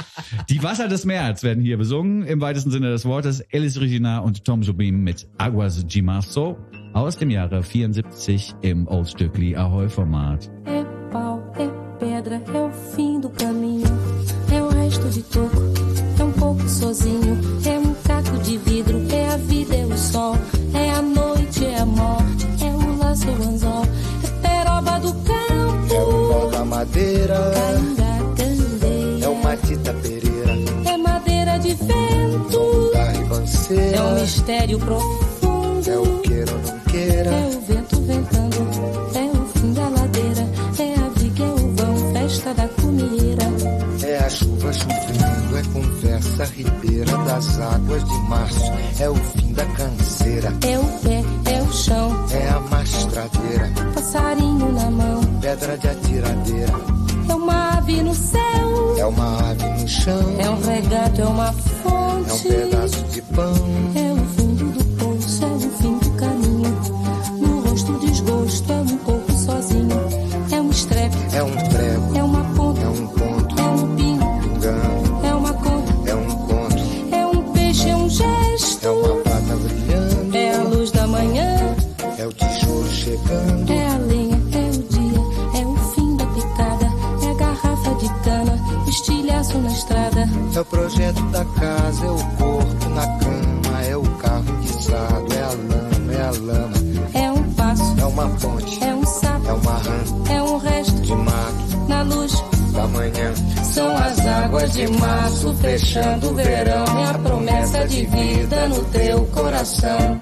Die Wasser des März werden hier besungen, im weitesten Sinne des Wortes. Elis Regina und Tom Jobim mit Águas de Março aus dem Jahre 74 im Old Strictly Ahoy Format. É pau, é pedra, é o fim do caminho, é o resto de toco, é pouco sozinho, é caco de vidro, é a vida, é o sol, é a noite, é a morte, é o laço, é o anzol, é peroba do campo, é o pau da madeira, Cainga, candeia, é o matita pereira, é madeira de vento, da ribanceira, é um mistério profundo, é o queira ou não queira, é o vento ventando, é o fim da ladeira, é a viga, é o vão, festa da comieira, é a chuva chovendo, é conversa ribeira das águas de março, é o fim da canseira, é o pé, é o chão, é a mastradeira, passarinho na mão, pedra de atiradeira, é uma ave no céu, é uma ave no chão, é um regato, é uma fonte, é um pedaço de pão, é o fundo do poço, é o fim do caminho, no rosto desgosto, é um pouco sozinho, é um estrepe, é um prego, é uma ponta, é um ponto, é um pingo, pingando, é uma conta, é um conto, é um peixe, é um gesto, é uma prata brilhando, é a luz da manhã, é o tijolo chegando, é a lenha, é o dia, é o fim da picada, é a garrafa de cana, estilhaço na estrada, é o projeto da casa, é o corpo na cama, é o carro guisado, é a lama, é um passo, é uma ponte, é um sapo, é uma rã, é um resto de mato, na luz da manhã, são as águas de março fechando o verão, é a promessa de vida no teu coração.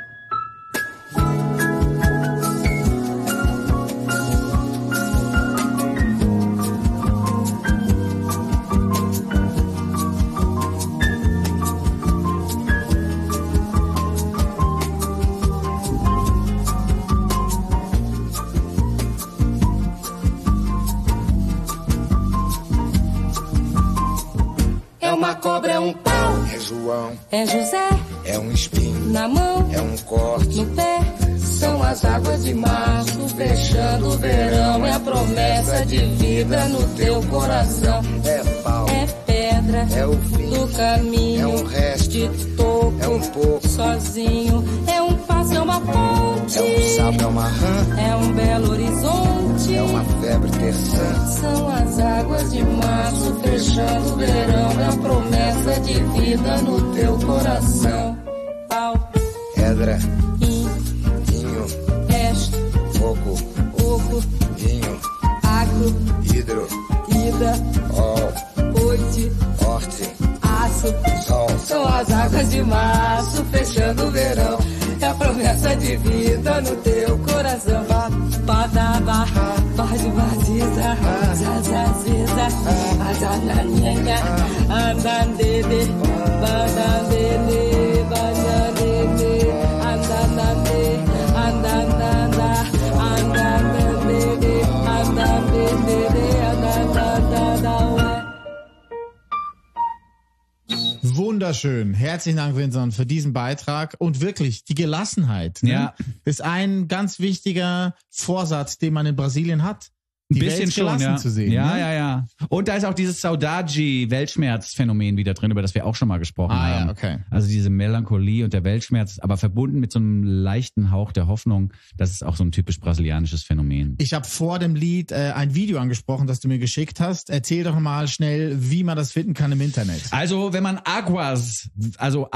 Cobra é um pau, é João, é José, é um espinho, na mão, é um corte, no pé, são as águas de março fechando o verão, é a promessa de vida no teu coração, é pau, é pedra, pedra, é o fim, do caminho, é um resto, de toco, é um pouco, sozinho, é um passo, é uma ponte, é um sapo, é uma rã, é um belo horizonte, é uma febre terçã. São as águas de março fechando o verão, é a promessa de vida no teu coração. Pau, Pedra, vinho, resto, fogo, oco, vinho, agro, hidro, ida, ol, oite, horte, aço, sol. são as águas de março fechando o verão, é a promessa de vida no teu coração. Badaba, bade baziza, zazaziza, azananhanha, andandede, badandede, badandede, andanande, andananda, andandede, andandede, andandanda. Wunderschön. Herzlichen Dank, Vincent, für diesen Beitrag. Und wirklich, die Gelassenheit ist ein ganz wichtiger Vorsatz, den man in Brasilien hat. Die bisschen Welt schon, gelassen zu sehen. Ja. Und da ist auch dieses Saudade-Weltschmerz-Phänomen wieder drin, über das wir auch schon mal gesprochen haben. Ja, okay. Also diese Melancholie und der Weltschmerz, aber verbunden mit so einem leichten Hauch der Hoffnung. Das ist auch so ein typisch brasilianisches Phänomen. Ich habe vor dem Lied ein Video angesprochen, das du mir geschickt hast. Erzähl doch mal schnell, wie man das finden kann im Internet. Also wenn man Aguas, also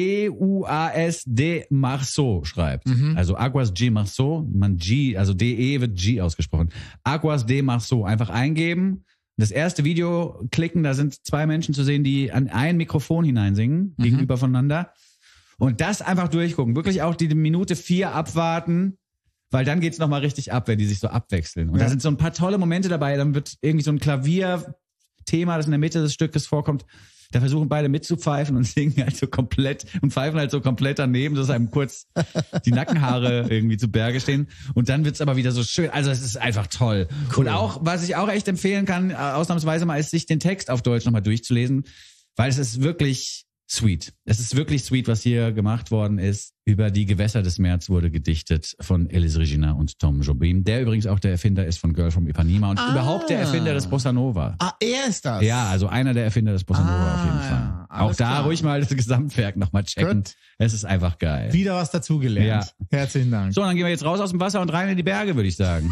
A-G-U-A-S-D Março schreibt, also Aguas de Março, man G, also D-E wird G ausgesprochen. Aguas de Março einfach eingeben. Das erste Video klicken, da sind 2 Menschen zu sehen, die an ein Mikrofon hineinsingen, gegenüber voneinander. Und das einfach durchgucken. Wirklich auch die Minute 4 abwarten, weil dann geht's nochmal richtig ab, wenn die sich so abwechseln. Und da sind so ein paar tolle Momente dabei. Dann wird irgendwie so ein Klavierthema, das in der Mitte des Stückes vorkommt. Da versuchen beide mitzupfeifen und singen halt so komplett und pfeifen halt so komplett daneben, dass einem kurz die Nackenhaare irgendwie zu Berge stehen. Und dann wird's aber wieder so schön. Also es ist einfach toll. Cool. Und auch, was ich auch echt empfehlen kann, ausnahmsweise mal, ist, sich den Text auf Deutsch nochmal durchzulesen, weil es ist wirklich sweet. Es ist wirklich sweet, was hier gemacht worden ist. Über die Gewässer des März wurde gedichtet von Elis Regina und Tom Jobim, der übrigens auch der Erfinder ist von Girl from Ipanema und überhaupt der Erfinder des Bossa Nova. Ah, er ist das? Ja, also einer der Erfinder des Bossa Nova auf jeden Fall. Auch da klar. Ruhig mal das Gesamtwerk nochmal checken. Gut. Es ist einfach geil. Wieder was dazugelernt. Ja. Herzlichen Dank. So, dann gehen wir jetzt raus aus dem Wasser und rein in die Berge, würde ich sagen.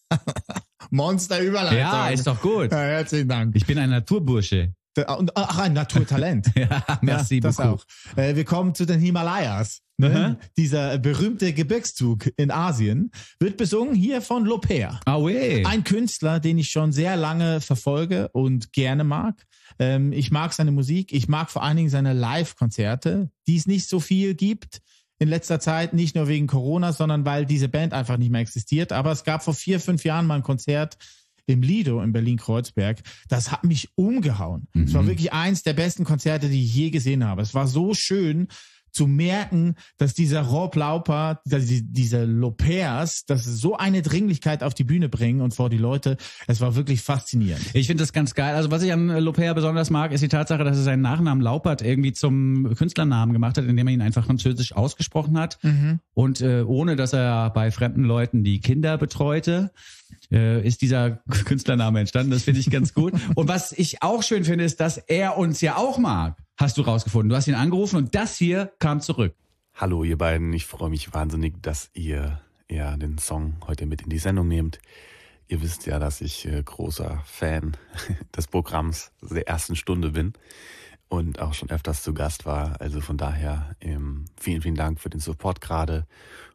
Monster-Überleitung. Ja, ist doch gut. Ja, herzlichen Dank. Ich bin ein Naturbursche. Ach, ein Naturtalent. Ja, merci das beaucoup. Auch. Wir kommen zu den Himalayas. Ne? Dieser berühmte Gebirgszug in Asien wird besungen hier von Loper. Ah, oui. Ein Künstler, den ich schon sehr lange verfolge und gerne mag. Ich mag seine Musik. Ich mag vor allen Dingen seine Live-Konzerte, die es nicht so viel gibt in letzter Zeit. Nicht nur wegen Corona, sondern weil diese Band einfach nicht mehr existiert. Aber es gab vor 4-5 Jahren mal ein Konzert im Lido in Berlin-Kreuzberg. Das hat mich umgehauen. Es war wirklich eins der besten Konzerte, die ich je gesehen habe. Es war so schön zu merken, dass dieser Rob Lauper, diese Lopers, dass sie so eine Dringlichkeit auf die Bühne bringen und vor die Leute. Es war wirklich faszinierend. Ich finde das ganz geil. Also was ich an Loper besonders mag, ist die Tatsache, dass er seinen Nachnamen Laupert irgendwie zum Künstlernamen gemacht hat, indem er ihn einfach französisch ausgesprochen hat. Und ohne, dass er bei fremden Leuten die Kinder betreute, ist dieser Künstlername entstanden. Das finde ich ganz gut. Und was ich auch schön finde, ist, dass er uns ja auch mag. Hast du rausgefunden. Du hast ihn angerufen und das hier kam zurück. Hallo ihr beiden, ich freue mich wahnsinnig, dass ihr den Song heute mit in die Sendung nehmt. Ihr wisst ja, dass ich großer Fan des Programms der ersten Stunde bin und auch schon öfters zu Gast war. Also von daher vielen, vielen Dank für den Support gerade.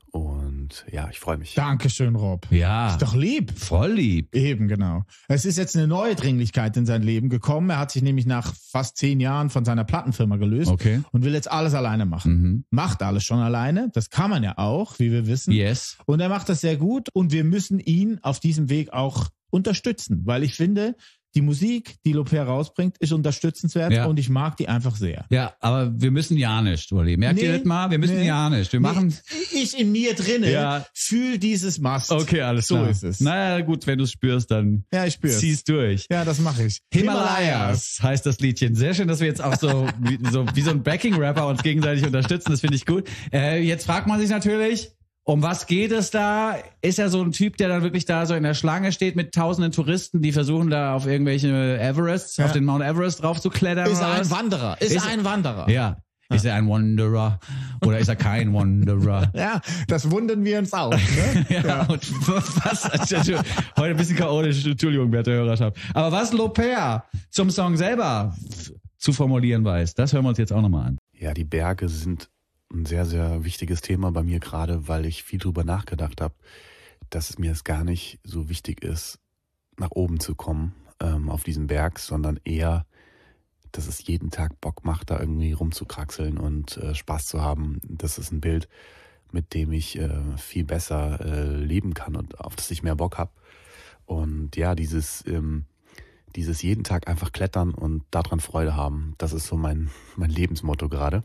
Und ja, ich freue mich. Dankeschön, Rob. Ja. Ist doch lieb. Voll lieb. Eben, genau. Es ist jetzt eine neue Dringlichkeit in sein Leben gekommen. Er hat sich nämlich nach fast 10 Jahren von seiner Plattenfirma gelöst und will jetzt alles alleine machen. Macht alles schon alleine. Das kann man ja auch, wie wir wissen. Yes. Und er macht das sehr gut und wir müssen ihn auf diesem Weg auch unterstützen, weil ich finde, die Musik, die Loper rausbringt, ist unterstützenswert und ich mag die einfach sehr. Ja, aber wir müssen ja nicht, Uli. Merkt ihr das mal? Wir müssen ja nicht. Wir machen. Ich in mir drinne fühl dieses Mast. Okay, alles klar. So ist es. Naja, gut, wenn du es spürst, dann zieh's durch. Ja, das mache ich. Himalayas heißt das Liedchen. Sehr schön, dass wir jetzt auch so wie so ein Backing-Rapper uns gegenseitig unterstützen. Das finde ich gut. Jetzt fragt man sich natürlich, Um was geht es da? Ist er so ein Typ, der dann wirklich da so in der Schlange steht mit tausenden Touristen, die versuchen da auf irgendwelche Everests, auf den Mount Everest drauf zu klettern? Ist er ein Wanderer? Ist er ein Wanderer? Ja. Ist er ein Wanderer oder ist er kein Wanderer? Ja, das wundern wir uns auch. Ne? Ja, und was? Heute ein bisschen chaotisch, Entschuldigung, werte Hörerschaft. Aber was Lopez zum Song selber zu formulieren weiß, das hören wir uns jetzt auch nochmal an. Ja, die Berge sind ein sehr, sehr wichtiges Thema bei mir gerade, weil ich viel drüber nachgedacht habe, dass mir es gar nicht so wichtig ist, nach oben zu kommen auf diesem Berg, sondern eher, dass es jeden Tag Bock macht, da irgendwie rumzukraxeln und Spaß zu haben. Das ist ein Bild, mit dem ich viel besser leben kann und auf das ich mehr Bock habe. Und ja, dieses jeden Tag einfach klettern und daran Freude haben, das ist so mein Lebensmotto gerade.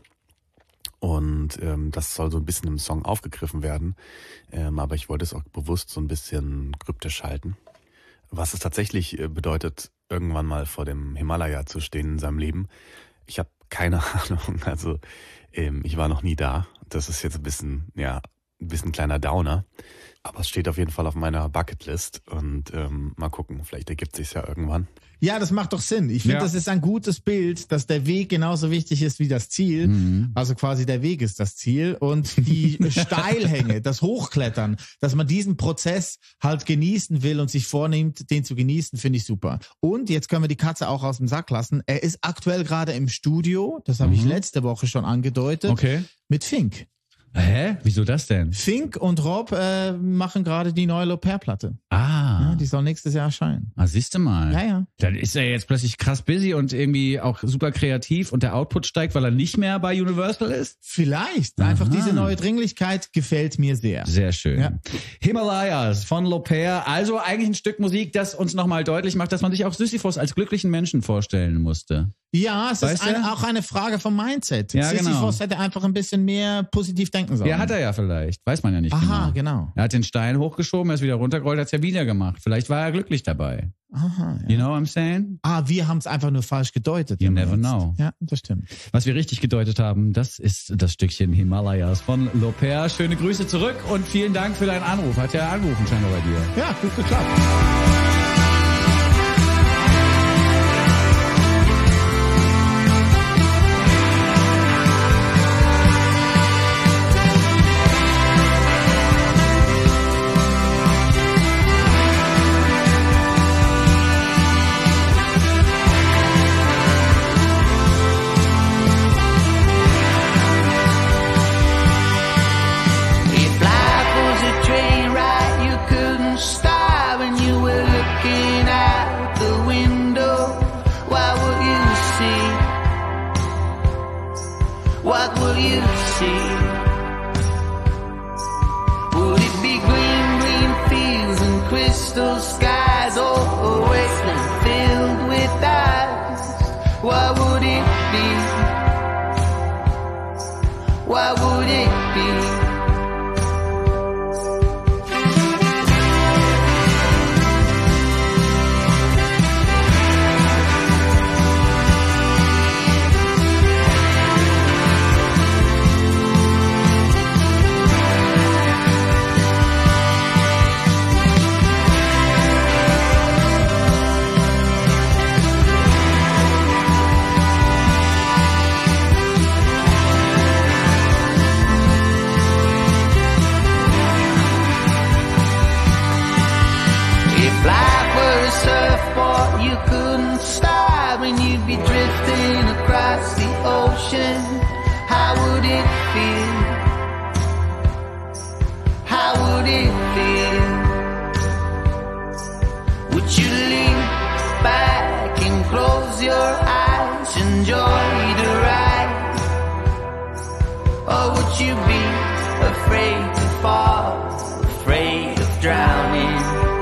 Und das soll so ein bisschen im Song aufgegriffen werden, aber ich wollte es auch bewusst so ein bisschen kryptisch halten. Was es tatsächlich bedeutet, irgendwann mal vor dem Himalaya zu stehen in seinem Leben, ich habe keine Ahnung, also ich war noch nie da. Das ist jetzt ein bisschen kleiner Downer, aber es steht auf jeden Fall auf meiner Bucketlist und mal gucken, vielleicht ergibt sich's ja irgendwann. Ja, das macht doch Sinn. Ich finde, das ist ein gutes Bild, dass der Weg genauso wichtig ist wie das Ziel. Mhm. Also quasi der Weg ist das Ziel und die Steilhänge, das Hochklettern, dass man diesen Prozess halt genießen will und sich vornimmt, den zu genießen, finde ich super. Und jetzt können wir die Katze auch aus dem Sack lassen. Er ist aktuell gerade im Studio, das habe ich letzte Woche schon angedeutet, mit Fink. Hä? Wieso das denn? Fink und Rob machen gerade die neue Lopez-Platte. Ah. Ja, die soll nächstes Jahr erscheinen. Ah, siehst du mal. Ja, ja. Dann ist er jetzt plötzlich krass busy und irgendwie auch super kreativ und der Output steigt, weil er nicht mehr bei Universal ist? Vielleicht. Aha. Einfach diese neue Dringlichkeit gefällt mir sehr. Sehr schön. Ja. Himalayas von Lopez. Also eigentlich ein Stück Musik, das uns nochmal deutlich macht, dass man sich auch Sisyphos als glücklichen Menschen vorstellen musste. Ja, es ist auch eine Frage vom Mindset. Ja, Sisyphos hätte einfach ein bisschen mehr positiv denken sollen. Ja, hat er ja vielleicht. Weiß man ja nicht genau. Er hat den Stein hochgeschoben, er ist wieder runtergerollt, hat es ja wieder gemacht. Vielleicht war er glücklich dabei. Aha, ja. You know what I'm saying? Wir haben es einfach nur falsch gedeutet. You never know. Ja, das stimmt. Was wir richtig gedeutet haben, das ist das Stückchen Himalayas von Lopez. Schöne Grüße zurück und vielen Dank für deinen Anruf. Hat ja angerufen scheinbar bei dir. Ja, gut geklappt. What will you see? Would it be green, green fields and crystal skies, or a wasteland filled with ice? What would it be? What would it be? You couldn't stop and you'd be drifting across the ocean. How would it feel? How would it feel? Would you lean back and close your eyes, enjoy the ride? Or would you be afraid to fall, afraid of drowning?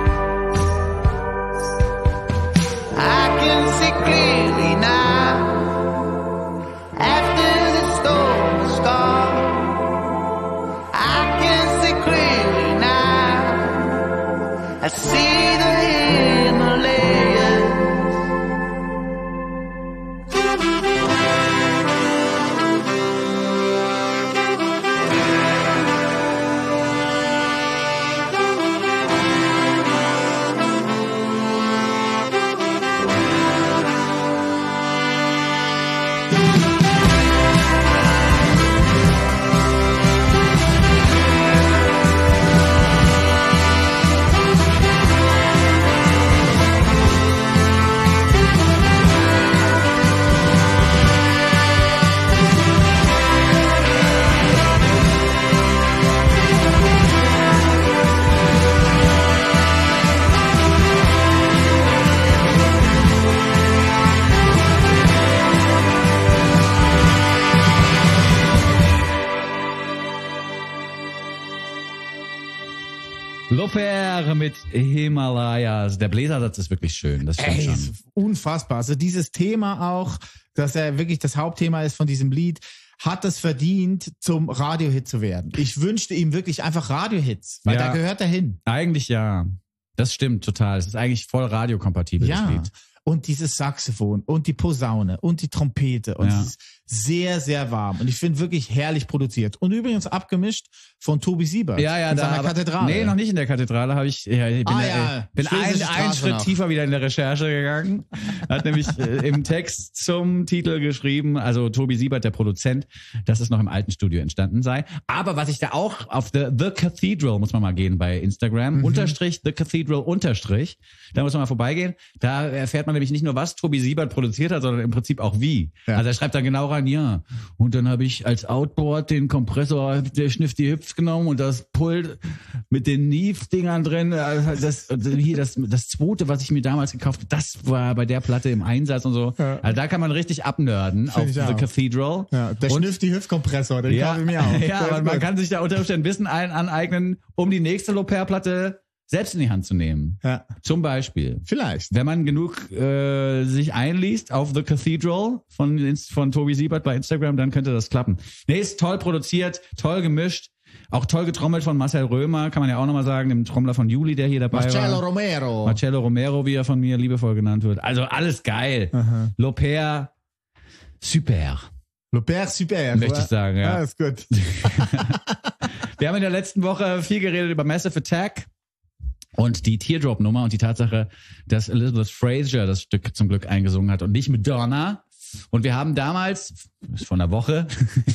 I can see clearly now, after the storm is gone. I can see clearly now, I see the Himalayas. L'Opère mit Himalayas. Der Bläsersatz ist wirklich schön. Das stimmt schon. Ist unfassbar. Also dieses Thema auch, dass er wirklich das Hauptthema ist von diesem Lied, hat es verdient, zum Radiohit zu werden. Ich wünschte ihm wirklich einfach Radiohits, weil da gehört er hin. Eigentlich ja. Das stimmt total. Es ist eigentlich voll radiokompatibel, das Lied. Und dieses Saxophon und die Posaune und die Trompete. Und es ist sehr, sehr warm. Und ich finde wirklich herrlich produziert. Und übrigens abgemischt von Tobi Siebert in seiner Kathedrale. Nee, noch nicht in der Kathedrale. Ich bin einen Schritt tiefer wieder in der Recherche gegangen. Hat nämlich im Text zum Titel geschrieben, also Tobi Siebert, der Produzent, dass es noch im alten Studio entstanden sei. Aber was ich da auch auf The Cathedral, muss man mal gehen bei Instagram, _ The Cathedral _ da muss man mal vorbeigehen. Da erfährt man nämlich nicht nur, was Tobi Siebert produziert hat, sondern im Prinzip auch wie. Ja. Also er schreibt da genau rein, und dann habe ich als Outboard den Kompressor der Schnifty Hüpf genommen und das Pult mit den Neve-Dingern drin. Das zweite, was ich mir damals gekauft habe, das war bei der Platte im Einsatz und so. Ja. Also da kann man richtig abnörden auf The Cathedral. Ja, der Schnifty Hüpf-Kompressor, den kaufe ich mir auch. Ja, aber man kann sich da unter Umständen Wissen aneignen, um die nächste L'Opère-Platte selbst in die Hand zu nehmen. Ja. Zum Beispiel. Vielleicht. Wenn man genug sich einliest auf The Cathedral von Tobi Siebert bei Instagram, dann könnte das klappen. Nee, ist toll produziert, toll gemischt, auch toll getrommelt von Marcel Römer, kann man ja auch nochmal sagen, dem Trommler von Juli, der hier dabei Marcello war. Marcello Romero, wie er von mir liebevoll genannt wird. Also alles geil. L'Opère, super. L'Opère, super. Möchte ich sagen, ja. Ja, ist gut. Wir haben in der letzten Woche viel geredet über Massive Attack. Und die Teardrop-Nummer und die Tatsache, dass Elizabeth Fraser das Stück zum Glück eingesungen hat und nicht Madonna. Und wir haben damals, vor einer Woche,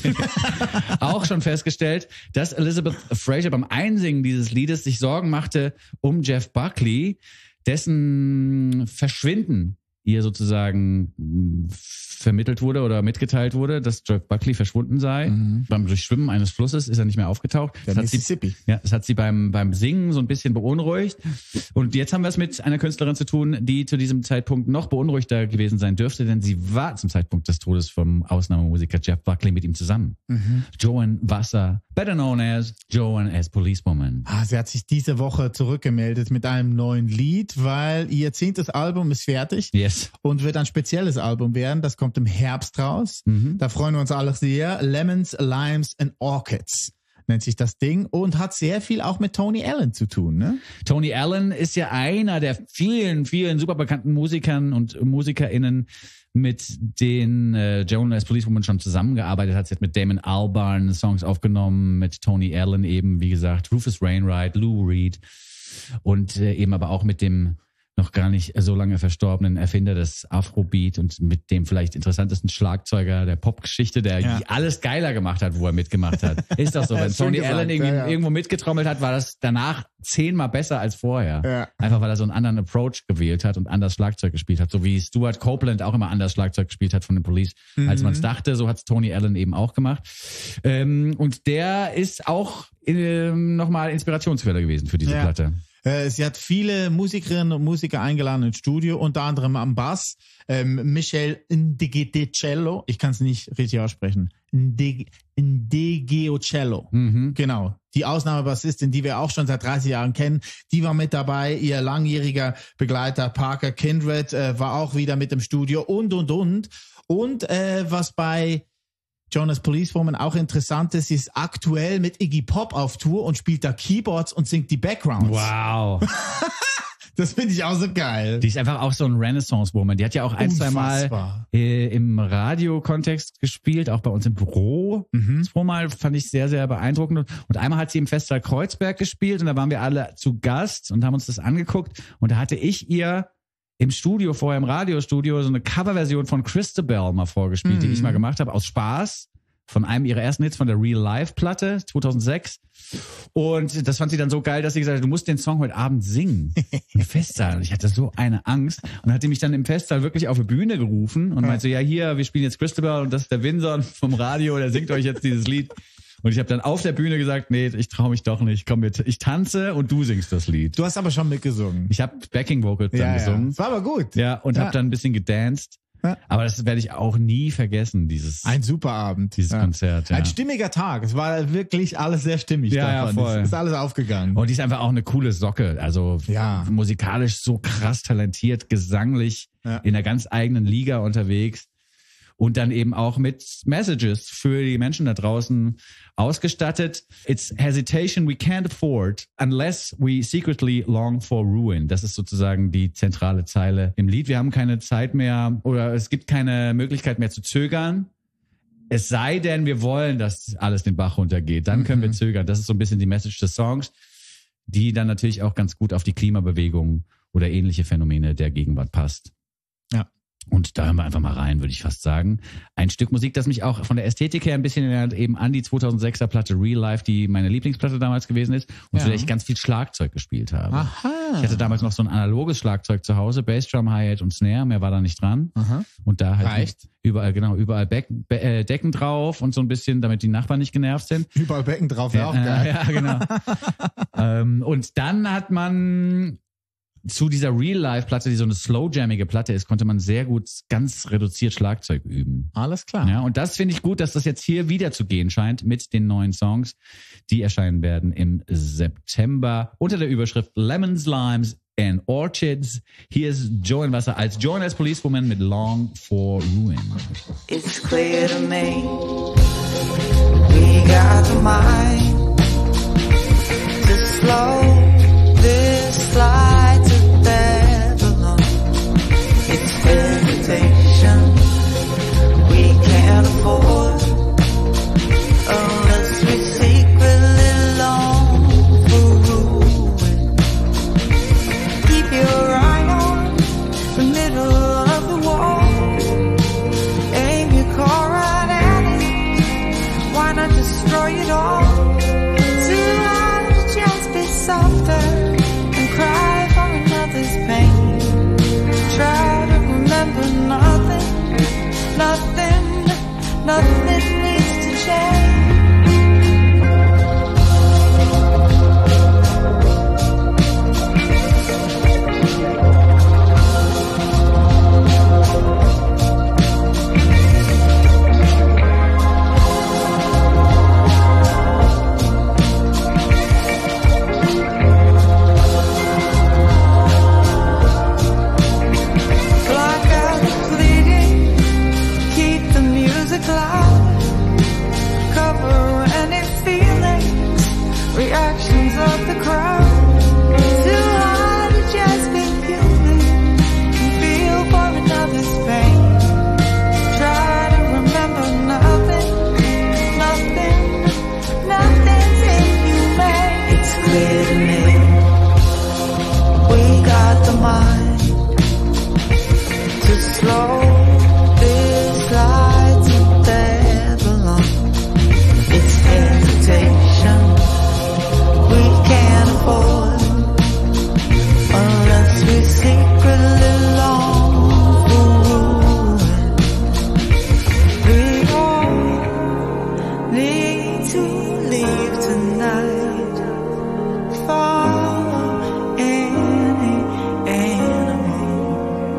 auch schon festgestellt, dass Elizabeth Fraser beim Einsingen dieses Liedes sich Sorgen machte um Jeff Buckley, dessen Verschwinden ihr sozusagen vermittelt wurde oder mitgeteilt wurde, dass Jeff Buckley verschwunden sei. Beim Durchschwimmen eines Flusses ist er nicht mehr aufgetaucht. Der Mississippi. Das hat sie beim Singen so ein bisschen beunruhigt. Und jetzt haben wir es mit einer Künstlerin zu tun, die zu diesem Zeitpunkt noch beunruhigter gewesen sein dürfte, denn sie war zum Zeitpunkt des Todes vom Ausnahmemusiker Jeff Buckley mit ihm zusammen. Joan Wasser, better known as Joan as Policewoman. Sie hat sich diese Woche zurückgemeldet mit einem neuen Lied, weil ihr 10. Album ist fertig. Yes. Und wird ein spezielles Album werden. Das kommt im Herbst raus. Da freuen wir uns alle sehr. Lemons, Limes and Orchids nennt sich das Ding und hat sehr viel auch mit Tony Allen zu tun. Ne? Tony Allen ist ja einer der vielen, vielen super bekannten Musikern und MusikerInnen, mit denen Joan as Policewoman schon zusammengearbeitet hat. Sie hat mit Damon Albarn Songs aufgenommen, mit Tony Allen eben, wie gesagt, Rufus Wainwright, Lou Reed und eben aber auch mit dem noch gar nicht so lange verstorbenen Erfinder des Afrobeat und mit dem vielleicht interessantesten Schlagzeuger der Popgeschichte, der alles geiler gemacht hat, wo er mitgemacht hat. Ist doch so, wenn Tony Allen irgendwo mitgetrommelt hat, war das danach 10-mal besser als vorher. Ja. Einfach weil er so einen anderen Approach gewählt hat und anders Schlagzeug gespielt hat. So wie Stuart Copeland auch immer anders Schlagzeug gespielt hat von den Police, als man es dachte. So hat es Tony Allen eben auch gemacht. Und der ist auch nochmal Inspirationsquelle gewesen für diese Platte. Sie hat viele Musikerinnen und Musiker eingeladen ins Studio, unter anderem am Bass Michel Ndegeocello, ich kann es nicht richtig aussprechen, Ndegeocello, genau, die Ausnahmebassistin, die wir auch schon seit 30 Jahren kennen, die war mit dabei, ihr langjähriger Begleiter Parker Kindred war auch wieder mit im Studio und was bei Joan as Policewoman auch interessant ist, sie ist aktuell mit Iggy Pop auf Tour und spielt da Keyboards und singt die Backgrounds. Wow. Das finde ich auch so geil. Die ist einfach auch so ein Renaissance-Woman. Die hat ja auch ein, zwei Mal im Radio-Kontext gespielt, auch bei uns im Büro. Zweimal fand ich sehr, sehr beeindruckend. Und einmal hat sie im Festsaal Kreuzberg gespielt und da waren wir alle zu Gast und haben uns das angeguckt. Und da hatte ich ihr im Studio, vorher im Radiostudio, so eine Coverversion von Christabel mal vorgespielt, die ich mal gemacht habe, aus Spaß, von einem ihrer ersten Hits von der Real Life-Platte, 2006. Und das fand sie dann so geil, dass sie gesagt hat, du musst den Song heute Abend singen. Im Festsaal. Und ich hatte so eine Angst. Und hat die mich dann im Festsaal wirklich auf die Bühne gerufen und meinte so, ja hier, wir spielen jetzt Christabel und das ist der Winson vom Radio, der singt euch jetzt dieses Lied. Und ich habe dann auf der Bühne gesagt, nee, ich traue mich doch nicht. Komm mit, ich tanze und du singst das Lied. Du hast aber schon mitgesungen. Ich habe Backing Vocals dann gesungen. Das war aber gut. Ja, und habe dann ein bisschen gedanced. Ja. Aber das werde ich auch nie vergessen, ein super Abend. Dieses Konzert. Ja. Ein stimmiger Tag. Es war wirklich alles sehr stimmig. Ja, voll. Es ist alles aufgegangen. Und die ist einfach auch eine coole Socke. Also musikalisch so krass talentiert, gesanglich in einer ganz eigenen Liga unterwegs. Und dann eben auch mit Messages für die Menschen da draußen ausgestattet. It's hesitation we can't afford unless we secretly long for ruin. Das ist sozusagen die zentrale Zeile im Lied. Wir haben keine Zeit mehr oder es gibt keine Möglichkeit mehr zu zögern. Es sei denn, wir wollen, dass alles den Bach runtergeht. Dann können wir zögern. Das ist so ein bisschen die Message des Songs, die dann natürlich auch ganz gut auf die Klimabewegung oder ähnliche Phänomene der Gegenwart passt. Ja. Und da hören wir einfach mal rein, würde ich fast sagen. Ein Stück Musik, das mich auch von der Ästhetik her ein bisschen erinnert, eben an die 2006er Platte Real Life, die meine Lieblingsplatte damals gewesen ist und zu der ich ganz viel Schlagzeug gespielt habe. Aha. Ich hatte damals noch so ein analoges Schlagzeug zu Hause, Bassdrum, Hi-Hat und Snare, mehr war da nicht dran. Aha. Und da halt reicht. Überall Decken drauf und so ein bisschen, damit die Nachbarn nicht genervt sind. Überall Becken drauf, wäre auch geil. Ja, genau. Und dann hat man zu dieser Real-Life-Platte, die so eine slow-jammige Platte ist, konnte man sehr gut ganz reduziert Schlagzeug üben. Alles klar. Ja, und das finde ich gut, dass das jetzt hier wieder zu gehen scheint mit den neuen Songs, die erscheinen werden im September unter der Überschrift Lemons, Limes and Orchids. Hier ist Joan Wasser als Joan as Policewoman mit Long for Ruin. It's clear to me we got the mind to slow this flight to Babylon. It's hesitation we can't afford unless we secretly long for ruin. Keep your eye on the middle of the wall. Aim your car right at it. Why not destroy it all? Too hard to just be softer. Cry for another's pain. Try to remember nothing needs to change. Reactions of the crowd. Too hard to just be human and feel for another's pain. Try to remember nothing's inhumane. It's clear to me we got the mind to slow this slide to Babylon. It's hesitation we can't afford unless we secretly long for ruin. We all need to leave tonight for any animal.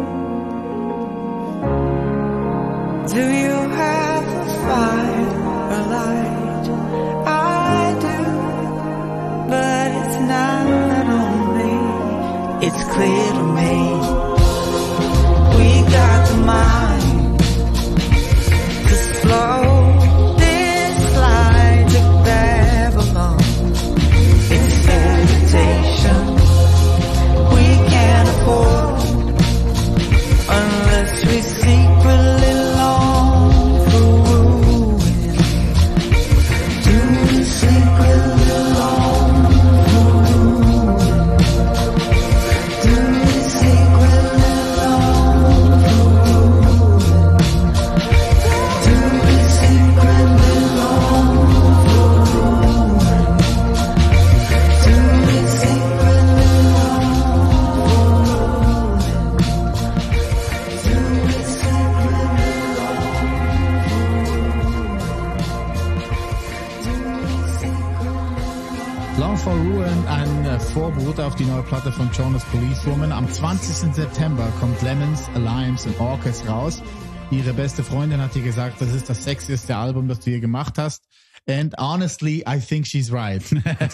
Do you have a fire, a light? I do, but it's not on me. It's clear to me we got the mind to slow this slide to Babylon. It's hesitation we can't afford unless we secretly long for ruin. Do we secretly long for ruin? Do we secretly long for ruin? hören ein Vorbote auf die neue Platte von Jonas Policewoman. Am 20. September kommt Lemons, Limes and Orchids raus. Ihre beste Freundin hat ihr gesagt, das ist das sexieste Album, das du je gemacht hast. And honestly, I think she's right.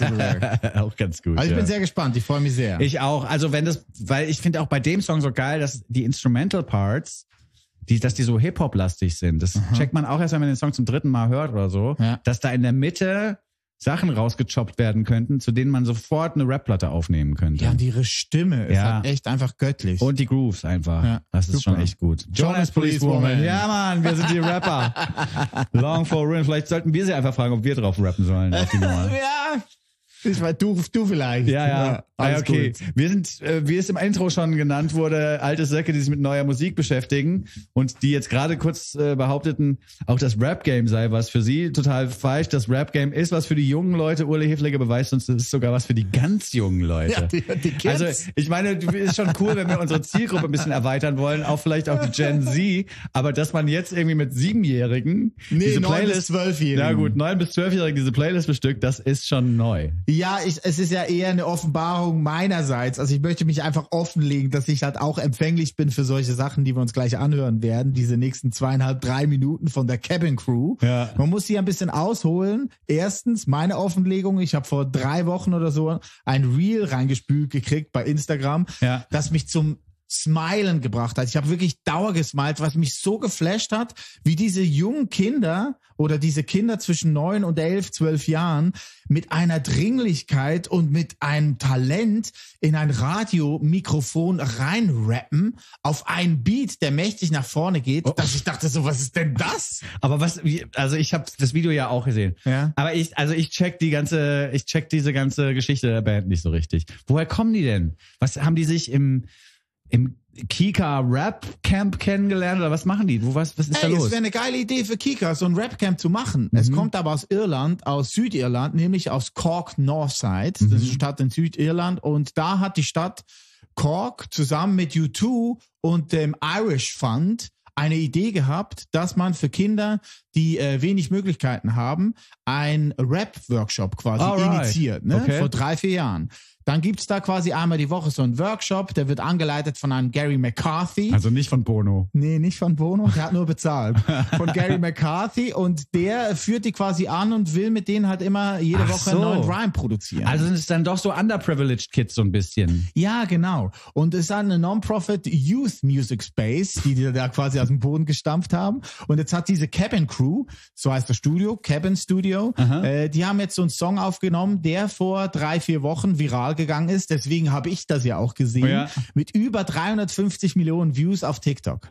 Auch ganz gut. Also ich bin sehr gespannt, ich freue mich sehr. Ich auch. Also weil ich finde auch bei dem Song so geil, dass die Instrumental Parts, dass die so Hip-Hop-lastig sind. Das checkt man auch erst, wenn man den Song zum 3. Mal hört oder so, dass da in der Mitte Sachen rausgechoppt werden könnten, zu denen man sofort eine Rap-Platte aufnehmen könnte. Ja, und ihre Stimme ist halt echt einfach göttlich. Und die Grooves einfach. Ja, das ist schon echt gut. Jonas Policewoman. Ja, Mann, wir sind die Rapper. Long for Ruin. Vielleicht sollten wir sie einfach fragen, ob wir drauf rappen sollen. Auf die Nummer. Ja. Ich weiß, du vielleicht. Ja. Okay. Gut. Wir sind, wie es im Intro schon genannt wurde, alte Säcke, die sich mit neuer Musik beschäftigen und die jetzt gerade kurz behaupteten, auch das Rap-Game sei was für sie. Total falsch. Das Rap-Game ist was für die jungen Leute. Ule Hefliger beweist uns, das ist sogar was für die ganz jungen Leute. Ja, die Kids. Also ich meine, ist schon cool, wenn wir unsere Zielgruppe ein bisschen erweitern wollen, auch vielleicht auch die Gen Z, aber dass man jetzt irgendwie mit 7-Jährigen diese 9 Playlist, bis 12-Jährigen. Ja gut, 9 bis 12-Jährigen diese Playlist bestückt, das ist schon neu. Ja, es ist ja eher eine Offenbarung meinerseits. Also ich möchte mich einfach offenlegen, dass ich halt auch empfänglich bin für solche Sachen, die wir uns gleich anhören werden. Diese nächsten 2,5-3 Minuten von der Cabin Crew. Ja. Man muss hier ein bisschen ausholen. Erstens, meine Offenlegung. Ich habe vor 3 Wochen oder so ein Reel reingespült gekriegt bei Instagram, das mich zum Smilen gebracht hat. Ich habe wirklich dauergesmiled, was mich so geflasht hat, wie diese jungen Kinder oder diese Kinder zwischen 9 und 11, 12 Jahren mit einer Dringlichkeit und mit einem Talent in ein Radiomikrofon reinrappen auf einen Beat, der mächtig nach vorne geht, dass ich dachte so, was ist denn das? Aber also ich habe das Video ja auch gesehen. Ja. Aber ich check diese ganze Geschichte der Band nicht so richtig. Woher kommen die denn? Was haben die sich im Kika Rap Camp kennengelernt oder was machen die? Was ist da los? Es wäre eine geile Idee für Kika, so ein Rap Camp zu machen. Es kommt aber aus Irland, aus Südirland, nämlich aus Cork Northside. Das ist eine Stadt in Südirland und da hat die Stadt Cork zusammen mit U2 und dem Irish Fund eine Idee gehabt, dass man für Kinder, die wenig Möglichkeiten haben, ein Rap-Workshop quasi initiiert, vor 3-4 Jahren. Dann gibt's da quasi einmal die Woche so einen Workshop, der wird angeleitet von einem Gary McCarthy. Also nicht von Bono. Nee, nicht von Bono, der hat nur bezahlt. Von Gary McCarthy und der führt die quasi an und will mit denen halt immer jede Woche einen neuen Rhyme produzieren. Also sind es dann doch so underprivileged Kids so ein bisschen. Ja, genau. Und es ist eine Non-Profit Youth Music Space, die da quasi aus dem Boden gestampft haben. Und jetzt hat diese Cabin Crew, so heißt das Studio, Cabin Studio, die haben jetzt so einen Song aufgenommen, der vor 3-4 Wochen viral gegangen ist. Deswegen habe ich das ja auch gesehen. Mit über 350 Millionen Views auf TikTok.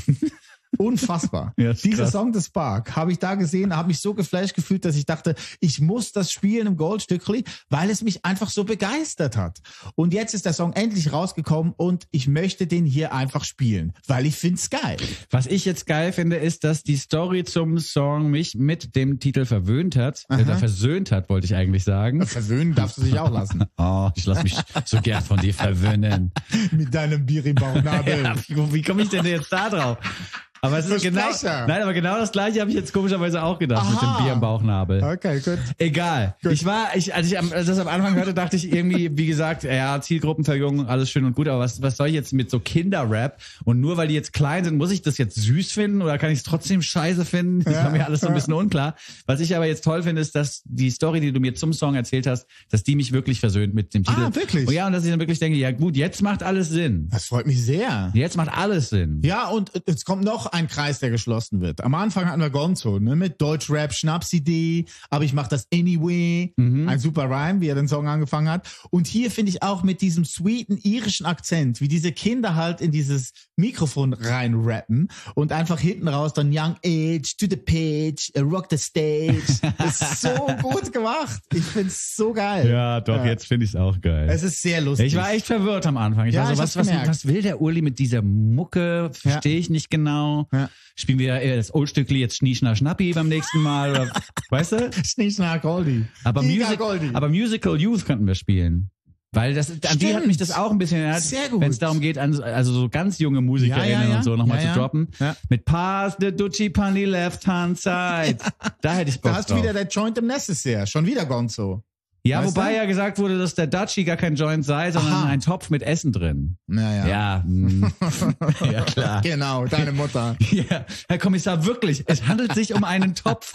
Unfassbar. Ja, Dieser Song The Spark habe ich da gesehen, habe mich so geflasht gefühlt, dass ich dachte, ich muss das spielen im Goldstückli, weil es mich einfach so begeistert hat. Und jetzt ist der Song endlich rausgekommen und ich möchte den hier einfach spielen, weil ich find's geil. Was ich jetzt geil finde, ist, dass die Story zum Song mich mit dem Titel verwöhnt hat, oder versöhnt hat, wollte ich eigentlich sagen. Verwöhnen darfst du dich auch lassen. Oh, ich lasse mich so gern von dir verwöhnen. Mit deinem Bier im Bauchnabel. Ja, wie komme ich denn jetzt da drauf? Aber es ist genau das Gleiche habe ich jetzt komischerweise auch gedacht mit dem Bier im Bauchnabel. Okay, gut. Egal. Gut. Als ich das am Anfang hörte, dachte ich irgendwie, wie gesagt, ja, Zielgruppenverjüngung, alles schön und gut, aber was soll ich jetzt mit so Kinderrap? Und nur weil die jetzt klein sind, muss ich das jetzt süß finden oder kann ich es trotzdem scheiße finden? Das war mir alles so ein bisschen unklar. Was ich aber jetzt toll finde, ist, dass die Story, die du mir zum Song erzählt hast, dass die mich wirklich versöhnt mit dem Titel. Ah, wirklich? Und ja, und dass ich dann wirklich denke, ja gut, jetzt macht alles Sinn. Das freut mich sehr. Jetzt macht alles Sinn. Ja, und jetzt kommt noch ein Kreis, der geschlossen wird. Am Anfang hatten wir Gonzo, mit Deutschrap, Schnapsidee, aber ich mach das anyway. Ein super Rhyme, wie er den Song angefangen hat. Und hier finde ich auch mit diesem sweeten irischen Akzent, wie diese Kinder halt in dieses Mikrofon reinrappen und einfach hinten raus dann Young Age, to the page, rock the stage. Das ist so gut gemacht. Ich find's so geil. Ja, doch, jetzt finde ich es auch geil. Es ist sehr lustig. Ich war echt verwirrt am Anfang. Ich war so, was will der Uli mit dieser Mucke? Verstehe ich nicht genau. Ja. Spielen wir das Oldstückli jetzt Schnie, Schna, Schnappi beim nächsten Mal? Oder, weißt du? Schnie, Schna, Goldi. Aber Musical Youth könnten wir spielen. Weil an die hat mich das auch ein bisschen erinnert, wenn es darum geht, also so ganz junge MusikerInnen und so nochmal zu droppen. Ja. Mit Pass the Ducci on the left hand side. Da hätte ich Bock drauf. Da hast du wieder der Joint im Necessaire. Schon wieder Gonzo. Ja, wobei ja gesagt wurde, dass der Dutchie gar kein Joint sei, sondern ein Topf mit Essen drin. Naja. Ja, ja klar. Genau, deine Mutter. Ja, Herr Kommissar, wirklich, es handelt sich um einen Topf.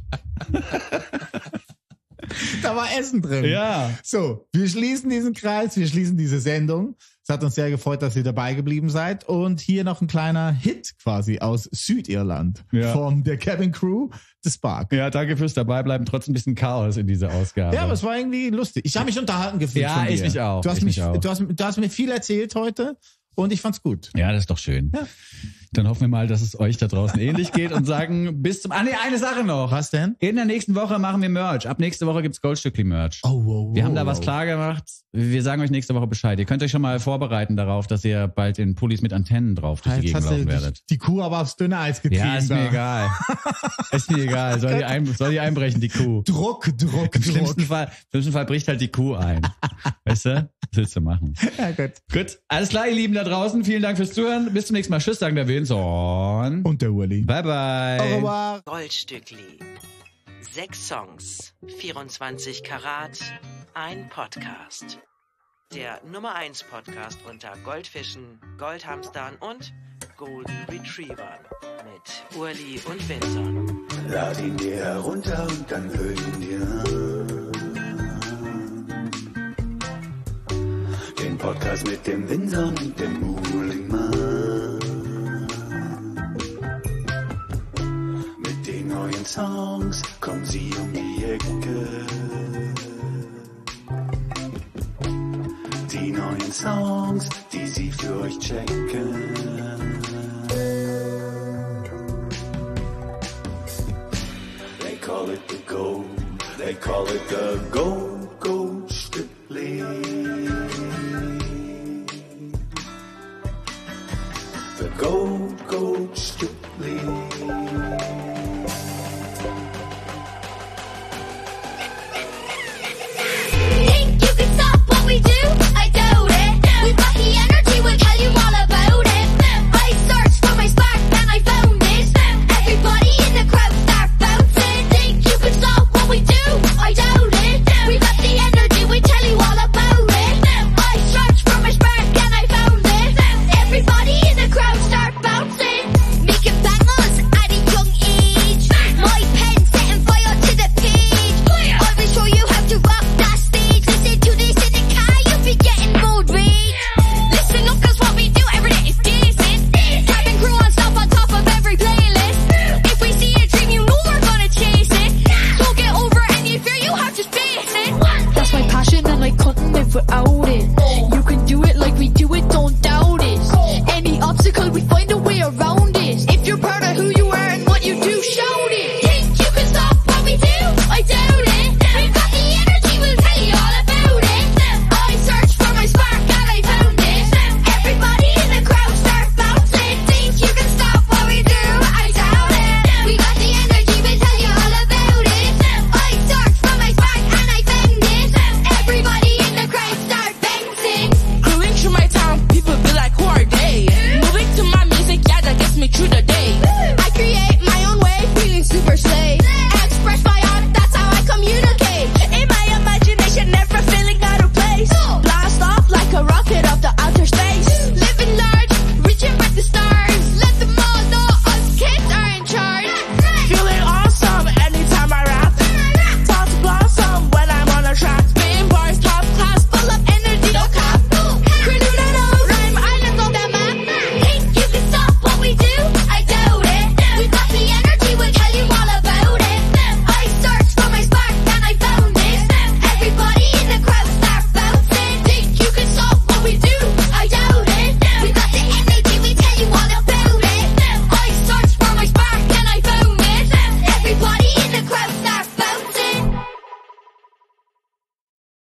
Da war Essen drin. Ja. So, wir schließen diesen Kreis, wir schließen diese Sendung. Es hat uns sehr gefreut, dass ihr dabei geblieben seid. Und hier noch ein kleiner Hit quasi aus Südirland von der Cabin Crew, The Spark. Ja, danke fürs Dabeibleiben. Trotzdem ein bisschen Chaos in dieser Ausgabe. Ja, aber es war irgendwie lustig. Ich habe mich unterhalten gefühlt von dir. Ja, ich mich auch. Du hast mir viel erzählt heute. Und ich fand's gut. Ja, das ist doch schön. Ja. Dann hoffen wir mal, dass es euch da draußen ähnlich geht und sagen bis zum... eine Sache noch. Was denn? In der nächsten Woche machen wir Merch. Ab nächste Woche gibt's Goldstückli-Merch. Wir haben da was klar gemacht. Wir sagen euch nächste Woche Bescheid. Ihr könnt euch schon mal vorbereiten darauf, dass ihr bald in Pullis mit Antennen drauf durch die Gegend laufen werdet. Die Kuh aber aufs dünne Eis getrieben. Ja, ist mir egal. Ist mir egal. Soll die einbrechen, die Kuh. Druck. Im schlimmsten Fall bricht halt die Kuh ein. Weißt du? Was willst du machen? Ja, gut. Alles klar, ihr Lieben da draußen. Vielen Dank fürs Zuhören. Bis zum nächsten Mal. Tschüss, sagen der Vincent. Und der Uli. Bye, bye. Au revoir. Goldstückli. 6 Songs, 24 Karat, ein Podcast. Der Nummer 1 Podcast unter Goldfischen, Goldhamstern und Golden Retrievern. Mit Uli und Vincent. Lad ihn dir herunter und dann hör ihn dir an. Den Podcast mit dem Vincent und dem Uli-Mann. Mit den neuen Songs kommen sie um die Ecke. Die neuen Songs, die sie für euch checken. They call it the gold, they call it the Goldstückli. The Goldstückli.